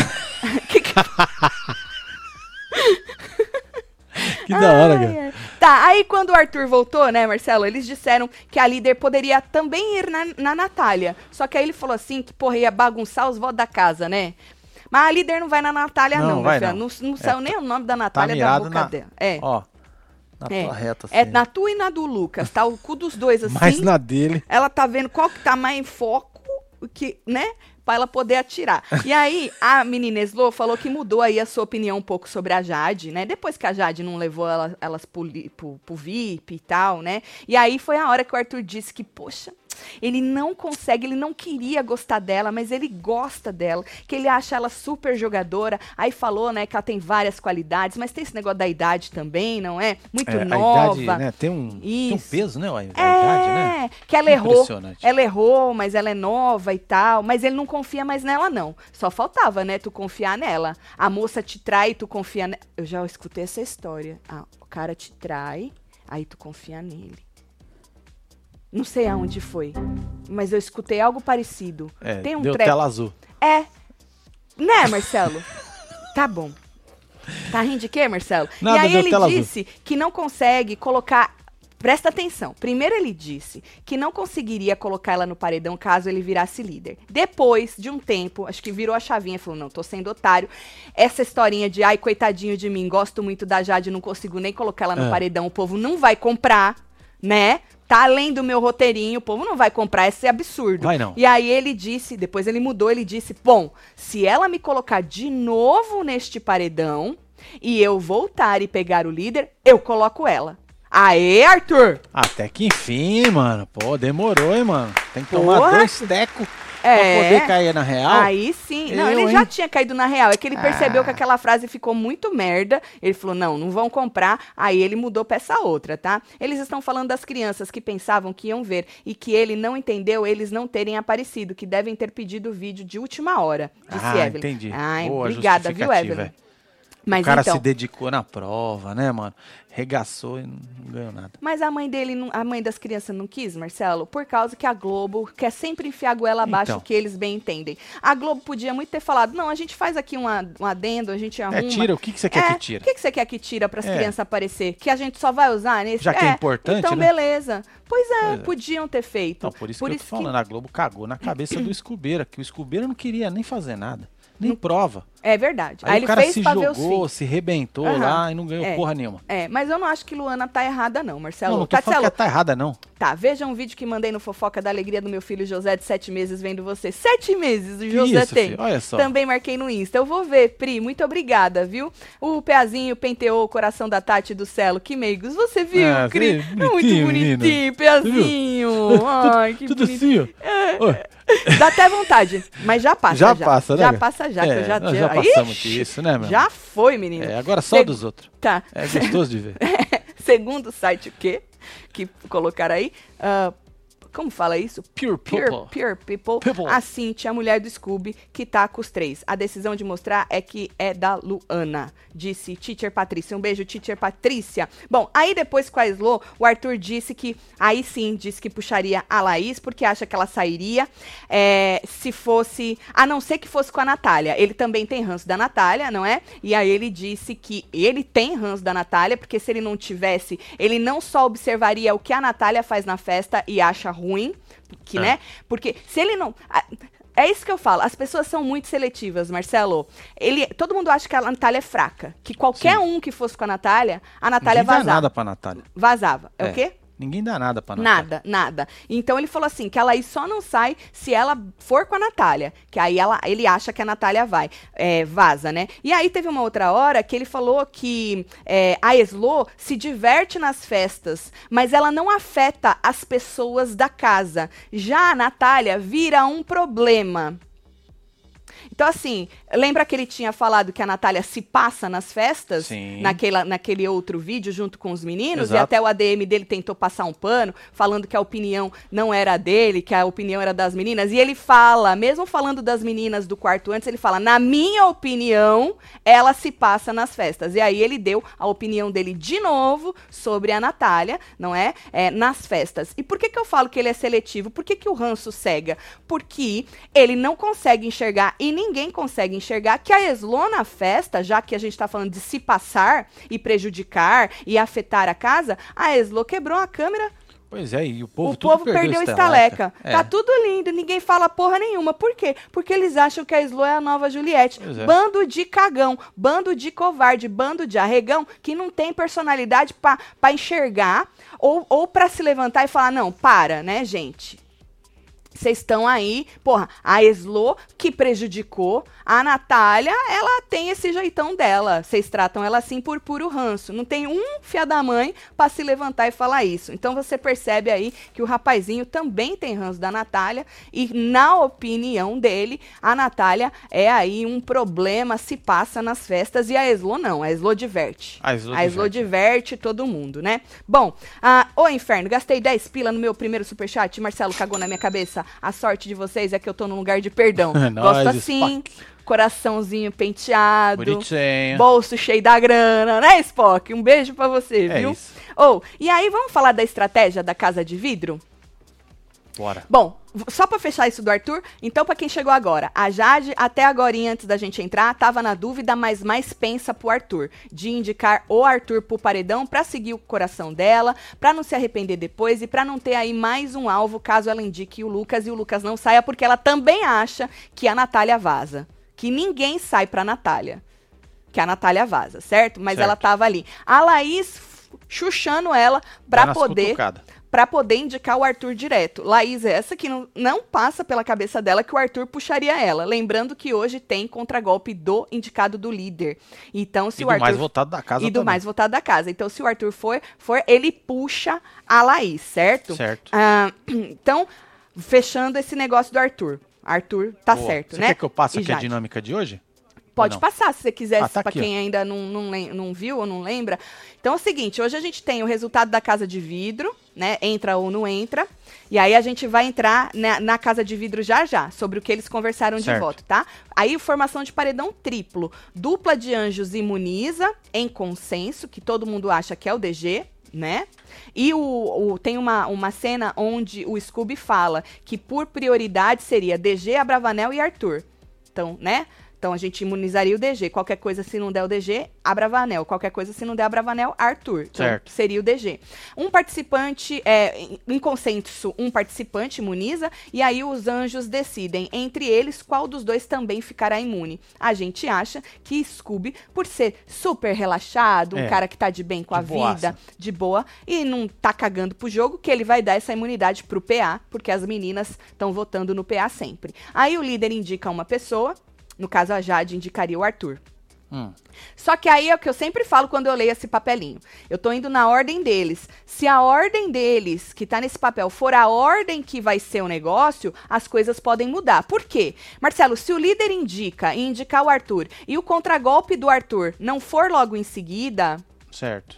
Que da hora, cara. Tá, aí quando o Arthur voltou, né, Marcelo, eles disseram que a líder poderia também ir na Natália. Só que aí ele falou assim que, porra, ia bagunçar os votos da casa, né? Mas a líder não vai na Natália, não, meu filho. Não saiu nem o nome da Natália da boca dela. Ó, na tua reta, assim. É na tua e na do Lucas, tá? O cu dos dois, assim. Mas na dele. Ela tá vendo qual que tá mais em foco, né? Pra ela poder atirar. E aí, a menina Slo falou que mudou aí a sua opinião um pouco sobre a Jade, né? Depois que a Jade não levou elas pro VIP e tal, né? E aí foi a hora que o Arthur disse que, poxa, ele não consegue, ele não queria gostar dela, mas ele gosta dela, que ele acha ela super jogadora. Aí falou, né, que ela tem várias qualidades, mas tem esse negócio da idade também, não é? Muito nova. A idade, né, tem um peso, né, a idade, né? Que ela errou. Ela errou, mas ela é nova e tal, mas ele não confia mais nela, não. Só faltava, né, tu confiar nela. A moça te trai, tu confia nela. Eu já escutei essa história. O cara te trai, aí tu confia nele. Não sei aonde foi, mas eu escutei algo parecido. Tem um deu tela azul. Né, Marcelo? Tá bom. Tá rindo de quê, Marcelo? Nada, e aí ele disse azul. Que não consegue colocar... Presta atenção. Primeiro ele disse que não conseguiria colocar ela no paredão caso ele virasse líder. Depois de um tempo, acho que virou a chavinha, falou, não, tô sendo otário. Essa historinha de, ai, coitadinho de mim, gosto muito da Jade, não consigo nem colocar ela no paredão, o povo não vai comprar, né? Tá além do meu roteirinho, o povo não vai comprar, esse é absurdo. Vai não. E aí ele disse, depois ele mudou, ele disse, bom, se ela me colocar de novo neste paredão e eu voltar e pegar o líder, eu coloco ela. Aê, Arthur! Até que enfim, mano. Pô, demorou, hein, mano. Tem que tomar 2 tecos Pra poder cair na real. Aí sim. Não, ele já tinha caído na real. É que ele percebeu que aquela frase ficou muito merda. Ele falou, não vão comprar. Aí ele mudou pra essa outra, tá? Eles estão falando das crianças que pensavam que iam ver e que ele não entendeu eles não terem aparecido, que devem ter pedido o vídeo de última hora, disse Evelyn. Entendi. Ai, obrigada, viu, Evelyn? Mas o cara então, se dedicou na prova, né, mano? Regaçou e não ganhou nada. Mas a mãe dele, a mãe das crianças não quis, Marcelo? Por causa que a Globo quer sempre enfiar a goela abaixo que eles bem entendem. A Globo podia muito ter falado, não, a gente faz aqui um adendo, a gente arruma. Tira, o que você quer que tira? O que você quer que tira para as crianças aparecer? Que a gente só vai usar nesse... Já que é importante, então, né? beleza. Pois é, podiam ter feito. Não, por isso que eu tô falando, a Globo cagou na cabeça do Scoobeira, que o Scoobeira não queria nem fazer nada. Nem prova. É verdade. Aí ele o cara fez se pra ver os jogou, filhos. se rebentou lá e não ganhou porra nenhuma. Mas eu não acho que Luana tá errada não, Marcelo. Não tô falando que tá errada não. Tá, veja um vídeo que mandei no Fofoca da Alegria do meu filho José de 7 meses vendo você. 7 meses o José isso, tem. Filho? Olha só. Também marquei no Insta. Eu vou ver, Pri. Muito obrigada, viu? O Peazinho penteou o coração da Tati do Celo. Que meigos. Você viu, Cris? Muito bonitinho, Peazinho. Ai, que tudo bonitinho. Dá até vontade, mas já passa. Já passa, né? Já passa já, que eu já nós já passamos disso, né, meu? Já foi, menino. Agora só dos outros. Tá. É gostoso de ver. Segundo o site, o quê? Que colocaram aí. Como fala isso? Pure People. A Cíntia, a mulher do Scooby, que tá com os 3. A decisão de mostrar é que é da Luana, disse Teacher Patrícia. Um beijo, Teacher Patrícia. Bom, aí depois com a Slo, o Arthur disse que, aí sim, disse que puxaria a Laís, porque acha que ela sairia se fosse, a não ser que fosse com a Natália. Ele também tem ranço da Natália, não é? E aí ele disse que ele tem ranço da Natália, porque se ele não tivesse, ele não só observaria o que a Natália faz na festa e acha ruim, né? Porque se ele não... É isso que eu falo, as pessoas são muito seletivas, Marcelo. Todo mundo acha que a Natália é fraca, que qualquer um que fosse com a Natália vazava. Ninguém dá nada pra Natália. Vazava. É o quê? Ninguém dá nada pra Natália. Nada. Então ele falou assim, que a Laís só não sai se ela for com a Natália. Que aí ele acha que a Natália vaza, né? E aí teve uma outra hora que ele falou que a Slo se diverte nas festas, mas ela não afeta as pessoas da casa. Já a Natália vira um problema. Então, assim, lembra que ele tinha falado que a Natália se passa nas festas? Sim. Naquele outro vídeo junto com os meninos? Exato. E até o ADM dele tentou passar um pano, falando que a opinião não era dele, que a opinião era das meninas. E ele fala, mesmo falando das meninas do quarto antes, ele fala, na minha opinião, ela se passa nas festas. E aí ele deu a opinião dele de novo sobre a Natália, não é? Nas festas. E por que eu falo que ele é seletivo? Por que o ranço cega? Porque ele não consegue enxergar e ninguém consegue enxergar que a Slo na festa, já que a gente tá falando de se passar e prejudicar e afetar a casa, a Slo quebrou a câmera. Pois é, e o povo perdeu estaleca. Tá tudo lindo, ninguém fala porra nenhuma. Por quê? Porque eles acham que a Slo é a nova Juliette. Bando de cagão, bando de covarde, bando de arregão, que não tem personalidade pra enxergar ou pra se levantar e falar, não, para, né, gente? Vocês estão aí, porra, a Slo que prejudicou, a Natália, ela tem esse jeitão dela. Vocês tratam ela assim por puro ranço. Não tem um fia da mãe pra se levantar e falar isso. Então você percebe aí que o rapazinho também tem ranço da Natália e, na opinião dele, a Natália é aí um problema, se passa nas festas e a Slo não. A Slo diverte. A Slo diverte todo mundo, né? Bom, ô inferno, gastei 10 pila no meu primeiro superchat. Marcelo cagou na minha cabeça. A sorte de vocês é que eu tô num lugar de perdão. Gosto assim, coraçãozinho penteado, bonitinho, bolso cheio da grana, né, Spock? Um beijo pra você, viu? E aí, vamos falar da estratégia da Casa de Vidro? Bora. Bom, só pra fechar isso do Arthur, então pra quem chegou agora, a Jade, até agorinha antes da gente entrar, tava na dúvida, mas mais pensa pro Arthur, de indicar o Arthur pro paredão pra seguir o coração dela, pra não se arrepender depois e pra não ter aí mais um alvo caso ela indique o Lucas e o Lucas não saia, porque ela também acha que a Natália vaza, que ninguém sai pra Natália, que a Natália vaza, certo? Mas ela tava ali. A Laís chuchando ela pra poder indicar o Arthur direto. Laís, essa que não passa pela cabeça dela que o Arthur puxaria ela. Lembrando que hoje tem contragolpe do indicado do líder. Então, se o Arthur... mais votado da casa e do mais votado da casa. Então, se o Arthur for, ele puxa a Laís, certo? Certo. Então, fechando esse negócio do Arthur. Arthur tá certo, Você né? quer que eu passe E aqui a Jade. dinâmica de hoje? Pode passar, se você quiser, tá pra aqui, quem ainda não viu ou não lembra. Então é o seguinte, hoje a gente tem o resultado da Casa de Vidro, né? Entra ou não entra. E aí a gente vai entrar na Casa de Vidro já, sobre o que eles conversaram de voto, tá? Aí formação de paredão triplo. Dupla de anjos imuniza, em consenso, que todo mundo acha que é o DG, né? E tem uma cena onde o Scooby fala que por prioridade seria DG, Abravanel e Arthur. Então, né? Então, a gente imunizaria o DG. Qualquer coisa, se não der o DG, Abravanel. Qualquer coisa, se não der Abravanel, Arthur. Então, seria o DG. Um participante, em consenso, um participante imuniza, e aí os anjos decidem, entre eles, qual dos dois também ficará imune. A gente acha que Scooby, por ser super relaxado, um cara que tá de bem com a vida, de boa, e não tá cagando pro jogo, que ele vai dar essa imunidade pro PA, porque as meninas estão votando no PA sempre. Aí o líder indica uma pessoa. No caso, a Jade indicaria o Arthur. Só que aí é o que eu sempre falo quando eu leio esse papelinho. Eu tô indo na ordem deles. Se a ordem deles, que tá nesse papel, for a ordem que vai ser o negócio, as coisas podem mudar. Por quê? Marcelo, se o líder indicar o Arthur, e o contragolpe do Arthur não for logo em seguida... Certo.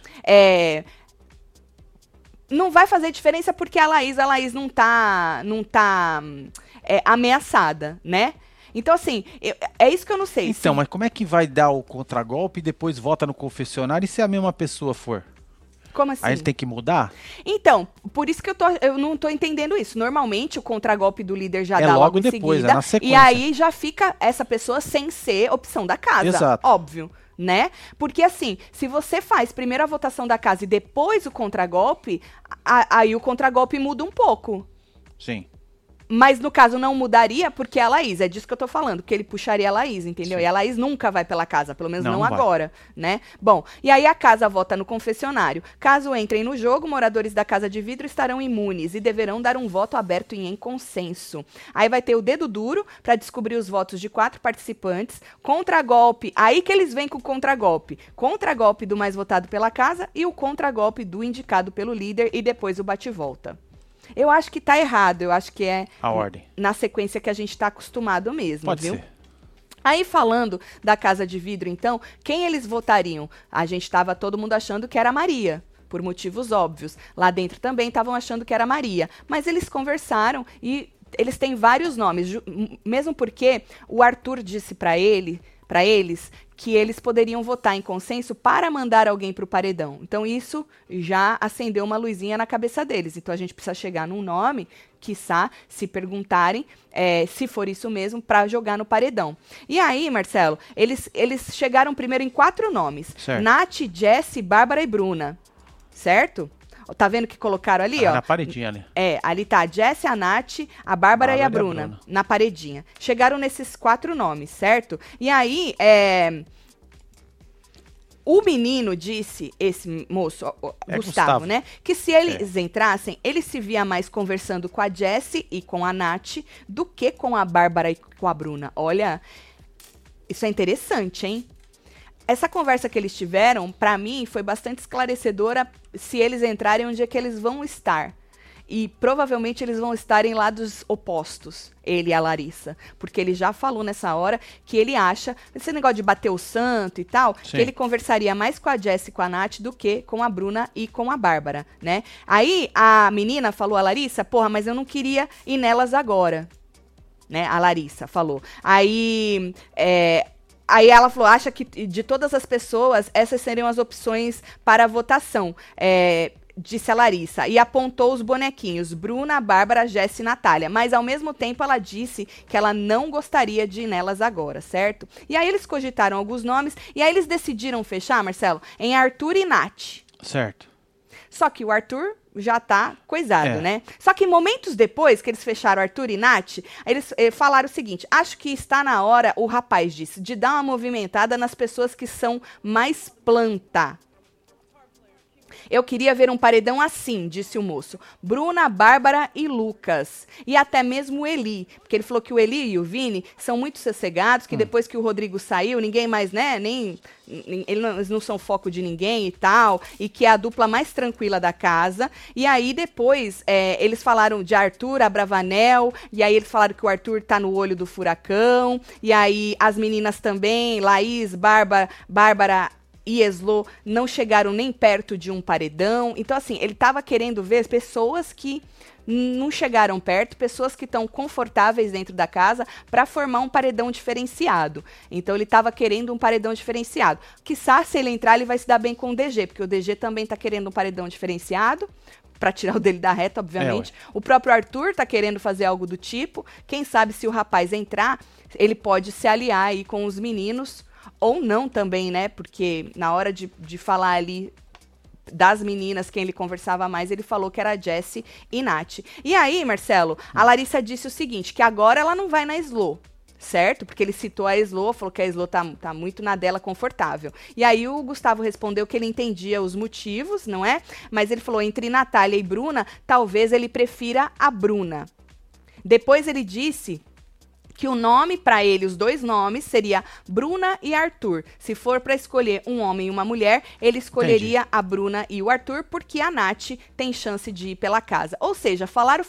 Não vai fazer diferença porque a Laís não tá ameaçada, né? Então, assim, é isso que eu não sei. Então, mas como é que vai dar o contragolpe e depois vota no confessionário e se a mesma pessoa for? Como assim? Aí ele tem que mudar? Então, por isso que eu não tô entendendo isso. Normalmente, o contragolpe do líder já dá logo em depois, seguida. na sequência. E aí já fica essa pessoa sem ser opção da casa. Exato. Óbvio. Né? Porque assim, se você faz primeiro a votação da casa e depois o contragolpe, aí o contragolpe muda um pouco. Sim. Mas, no caso, não mudaria porque é a Laís. É disso que eu tô falando, que ele puxaria a Laís, entendeu? Sim. E a Laís nunca vai pela casa, pelo menos não agora, né? Bom, e aí a casa vota no confessionário. Caso entrem no jogo, moradores da Casa de Vidro estarão imunes e deverão dar um voto aberto e em consenso. Aí vai ter o dedo duro para descobrir os votos de 4 participantes, contragolpe, aí que eles vêm com o contragolpe. Contragolpe do mais votado pela casa e o contragolpe do indicado pelo líder e depois o bate-volta. Eu acho que tá errado, eu acho que é a ordem. Na sequência que a gente tá acostumado mesmo, Pode viu? ser. Aí, falando da Casa de Vidro, então, quem eles votariam? A gente tava todo mundo achando que era a Maria, por motivos óbvios. Lá dentro também estavam achando que era a Maria. Mas eles conversaram e eles têm vários nomes, mesmo porque o Arthur disse para eles que eles poderiam votar em consenso para mandar alguém para o paredão. Então, isso já acendeu uma luzinha na cabeça deles. Então, a gente precisa chegar num nome, quiçá, se perguntarem, se for isso mesmo, para jogar no paredão. E aí, Marcelo, eles chegaram primeiro em 4 nomes. Certo. Nath, Jessie, Bárbara e Bruna. Certo? Tá vendo que colocaram ali, ó? Na paredinha ali. Ali tá a Jessie, a Nath, a Bárbara e a Bruna, na paredinha. Chegaram nesses 4 nomes, certo? E aí, o menino disse, esse moço, Gustavo, né? Que se eles entrassem, ele se via mais conversando com a Jessie e com a Nath do que com a Bárbara e com a Bruna. Olha, isso é interessante, hein? Essa conversa que eles tiveram, pra mim, foi bastante esclarecedora se eles entrarem onde é que eles vão estar. E provavelmente eles vão estar em lados opostos, ele e a Larissa. Porque ele já falou nessa hora que ele acha, esse negócio de bater o santo e tal, que ele conversaria mais com a Jessie e com a Nath do que com a Bruna e com a Bárbara, né? Aí a menina falou a Larissa, porra, mas eu não queria ir nelas agora, né? A Larissa falou. Aí ela falou, acha que de todas as pessoas, essas seriam as opções para a votação. Disse a Larissa, e apontou os bonequinhos, Bruna, Bárbara, Jessie e Natália. Mas, ao mesmo tempo, ela disse que ela não gostaria de ir nelas agora, certo? E aí eles cogitaram alguns nomes, e aí eles decidiram fechar, Marcelo, em Arthur e Nath. Certo. Só que o Arthur já tá coisado, né? Só que momentos depois que eles fecharam Arthur e Nath, eles falaram o seguinte, acho que está na hora, o rapaz disse, de dar uma movimentada nas pessoas que são mais planta. Eu queria ver um paredão assim, disse o moço. Bruna, Bárbara e Lucas. E até mesmo o Eli. Porque ele falou que o Eli e o Vini são muito sossegados, que depois que o Rodrigo saiu, ninguém mais, né, eles não são foco de ninguém e tal, e que é a dupla mais tranquila da casa. E aí depois eles falaram de Arthur, Abravanel, e aí eles falaram que o Arthur tá no olho do furacão, e aí as meninas também, Laís, Bárbara e Eslo não chegaram nem perto de um paredão. Então assim, ele tava querendo ver pessoas que não chegaram perto, pessoas que estão confortáveis dentro da casa para formar um paredão diferenciado. Então ele estava querendo um paredão diferenciado. Quiçá, se ele entrar, ele vai se dar bem com o DG, porque o DG também está querendo um paredão diferenciado, para tirar o dele da reta, obviamente. O próprio Arthur está querendo fazer algo do tipo. Quem sabe se o rapaz entrar, ele pode se aliar aí com os meninos, ou não também, né? Porque na hora de falar ali das meninas, quem ele conversava mais, ele falou que era Jessie e Nath. E aí, Marcelo, a Larissa disse o seguinte, que agora ela não vai na Slo, certo? Porque ele citou a Slo, falou que a Slo tá muito na dela, confortável. E aí o Gustavo respondeu que ele entendia os motivos, não é? Mas ele falou, entre Natália e Bruna, talvez ele prefira a Bruna. Depois ele disse que o nome para ele, os dois nomes, seria Bruna e Arthur. Se for para escolher um homem e uma mulher, ele escolheria a Bruna e o Arthur, porque a Nath tem chance de ir pela casa. Ou seja, falaram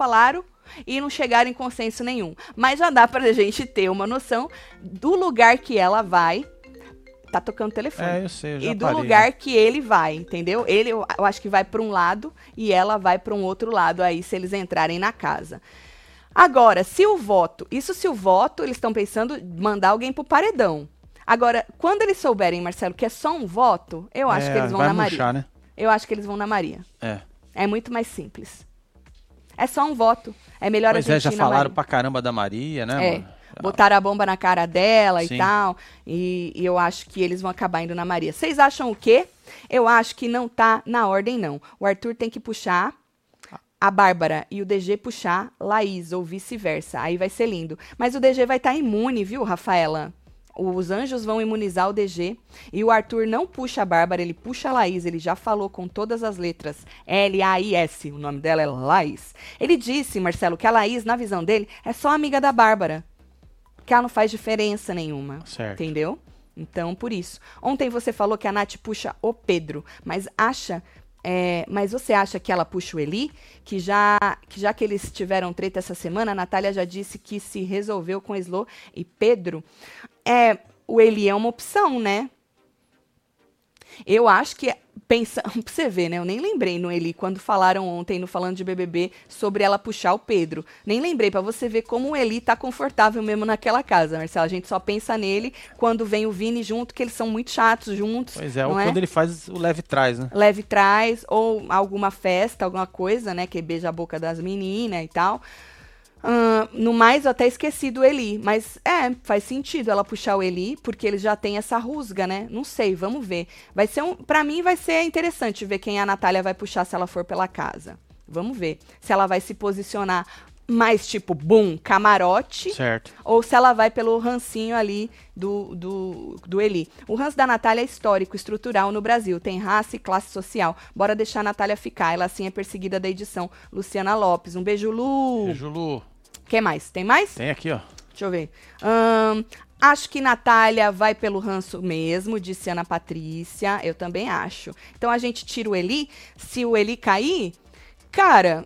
e não chegaram em consenso nenhum. Mas já dá pra gente ter uma noção do lugar que ela vai. Tá tocando o telefone. Eu sei, eu já E do parei, lugar né? que ele vai, entendeu? Ele, eu acho que vai para um lado e ela vai para um outro lado aí, se eles entrarem na casa. Agora, se o voto, eles estão pensando em mandar alguém pro paredão. Agora, quando eles souberem, Marcelo, que é só um voto, eu acho que eles vão na Maria. Né? Eu acho que eles vão na Maria. É. É muito mais simples. É só um voto. É melhor Pois a gente já ir na falaram Maria. pra caramba da Maria, né, mano? Botaram a bomba na cara dela Sim. e tal. E eu acho que eles vão acabar indo na Maria. Vocês acham o quê? Eu acho que não tá na ordem, não. O Arthur tem que puxar a Bárbara e o DG puxar Laís, ou vice-versa. Aí vai ser lindo. Mas o DG vai estar imune, viu, Rafaela? Os anjos vão imunizar o DG. E o Arthur não puxa a Bárbara, ele puxa a Laís. Ele já falou com todas as letras. L-A-I-S. O nome dela é Laís. Ele disse, Marcelo, que a Laís, na visão dele, é só amiga da Bárbara. Que ela não faz diferença nenhuma. Certo. Entendeu? Então, por isso. Ontem você falou que a Nath puxa o Pedro. Mas você acha que ela puxa o Eli? Que já que eles tiveram treta essa semana, a Natália já disse que se resolveu com Slo e Pedro. O Eli é uma opção, né? Eu acho que, pra você ver, né? Eu nem lembrei no Eli, quando falaram ontem, no Falando de BBB, sobre ela puxar o Pedro. Nem lembrei, pra você ver como o Eli tá confortável mesmo naquela casa, Marcelo. A gente só pensa nele quando vem o Vini junto, que eles são muito chatos juntos. Pois é, ou quando ele faz o leve trás, né? Leve trás, ou alguma festa, alguma coisa, né? Que beija a boca das meninas e tal. No mais, eu até esqueci do Eli, mas faz sentido ela puxar o Eli, porque ele já tem essa rusga, né? Não sei, vamos ver. Pra mim vai ser interessante ver quem a Natália vai puxar se ela for pela casa. Vamos ver se ela vai se posicionar mais tipo, bum, camarote, certo, ou se ela vai pelo rancinho ali do Eli. O ranço da Natália é histórico, estrutural no Brasil, tem raça e classe social. Bora deixar a Natália ficar, ela assim é perseguida da edição. Luciana Lopes, um beijo, Lu. Beijo, Lu. Quem mais? Tem mais? Tem aqui, ó. Deixa eu ver. Acho que Natália vai pelo ranço mesmo, disse Ana Patrícia. Eu também acho. Então a gente tira o Eli. Se o Eli cair, cara,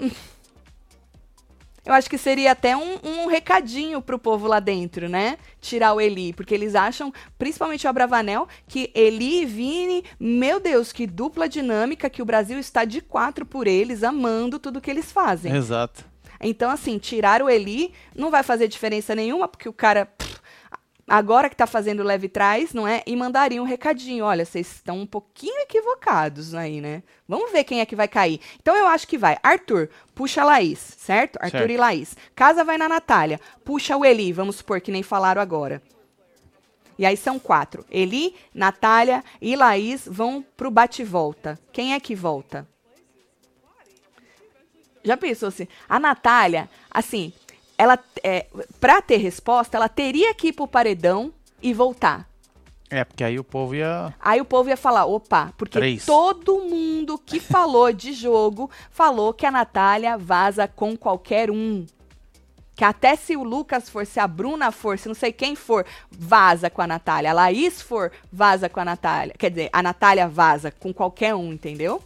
eu acho que seria até um recadinho pro povo lá dentro, né? Tirar o Eli, porque eles acham, principalmente o Abravanel, que Eli e Vini, meu Deus, que dupla dinâmica, que o Brasil está de 4 por eles, amando tudo que eles fazem. Exato. Então, assim, tirar o Eli não vai fazer diferença nenhuma, porque o cara, agora que tá fazendo leve trás, não é? E mandaria um recadinho, olha, vocês estão um pouquinho equivocados aí, né? Vamos ver quem é que vai cair. Então, eu acho que vai. Arthur, puxa a Laís, certo? Arthur e Laís. Casa vai na Natália, puxa o Eli, vamos supor que nem falaram agora. E aí são 4. Eli, Natália e Laís vão pro bate-volta. Quem é que volta? Já pensou assim? A Natália, assim, ela, pra ter resposta, ela teria que ir pro paredão e voltar. É, porque aí o povo ia... Aí o povo ia falar, opa, porque todo mundo que falou de jogo falou que a Natália vaza com qualquer um. Que até se o Lucas for, se a Bruna for, se não sei quem for, vaza com a Natália. A Laís for, vaza com a Natália. Quer dizer, a Natália vaza com qualquer um, entendeu?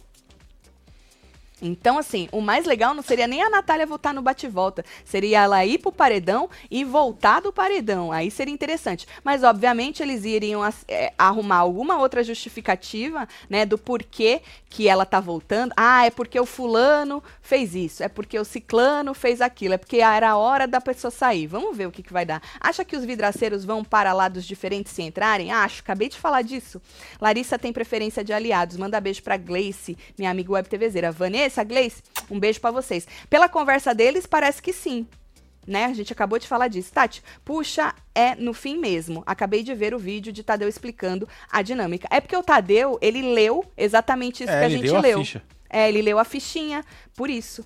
Então, assim, o mais legal não seria nem a Natália voltar no bate-volta. Seria ela ir pro paredão e voltar do paredão. Aí seria interessante. Mas, obviamente, eles iriam arrumar alguma outra justificativa, né, do porquê que ela tá voltando. Ah, é porque o fulano fez isso. É porque o ciclano fez aquilo. É porque era a hora da pessoa sair. Vamos ver o que vai dar. Acha que os vidraceiros vão para lados diferentes se entrarem? Acho. Acabei de falar disso. Larissa tem preferência de aliados. Manda beijo pra Gleice, minha amiga web TVzeira. Vanessa, Gleice, um beijo pra vocês. Pela conversa deles, parece que sim, né? A gente acabou de falar disso. Tati, puxa, é no fim mesmo. Acabei de ver o vídeo de Tadeu explicando a dinâmica. É porque o Tadeu, ele leu exatamente isso que a gente leu. Ficha. Ele leu a fichinha, por isso.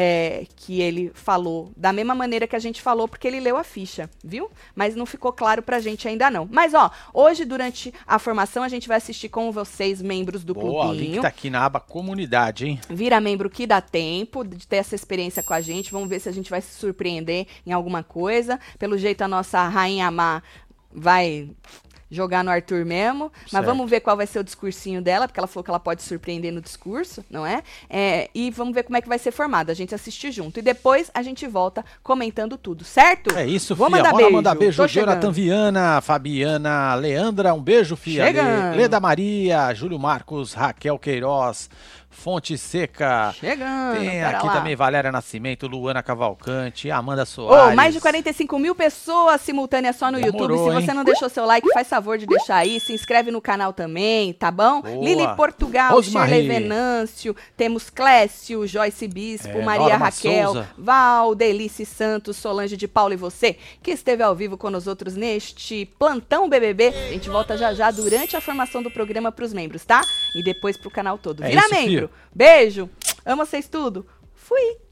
Que ele falou da mesma maneira que a gente falou, porque ele leu a ficha, viu? Mas não ficou claro pra gente ainda não. Mas, ó, hoje, durante a formação, a gente vai assistir com vocês, membros do clubinho. O link tá aqui na aba comunidade, hein? Vira membro que dá tempo de ter essa experiência com a gente. Vamos ver se a gente vai se surpreender em alguma coisa. Pelo jeito, a nossa Rainha Má vai jogar no Arthur mesmo, mas certo. Vamos ver qual vai ser o discursinho dela, porque ela falou que ela pode surpreender no discurso, não é? E vamos ver como é que vai ser formado, a gente assiste junto. E depois a gente volta comentando tudo, certo? É isso, Vou filha. mandar Bora beijo. mandar beijo. Tô Jonathan chegando. Viana, Fabiana, Leandra, um beijo, filha. Chegando. Leda Maria, Júlio Marcos, Raquel Queiroz, Fonte Seca. Chegando. Tem aqui lá. também Valéria Nascimento, Luana Cavalcante, Amanda Soares. Mais de 45 mil pessoas simultâneas só no Demorou, YouTube. Se você não deixou seu like, faz favor de deixar aí. Se inscreve no canal também, tá bom? Boa. Lili Portugal, Rosemarie. Shirley Venâncio, temos Clécio, Joyce Bispo, Maria Norma Raquel, Souza. Val, Delice Santos, Solange de Paula e você, que esteve ao vivo com nós outros neste Plantão BBB. A gente volta já já durante a formação do programa pros membros, tá? E depois pro canal todo. Vira isso, membro. filho. Beijo. Amo vocês tudo. Fui.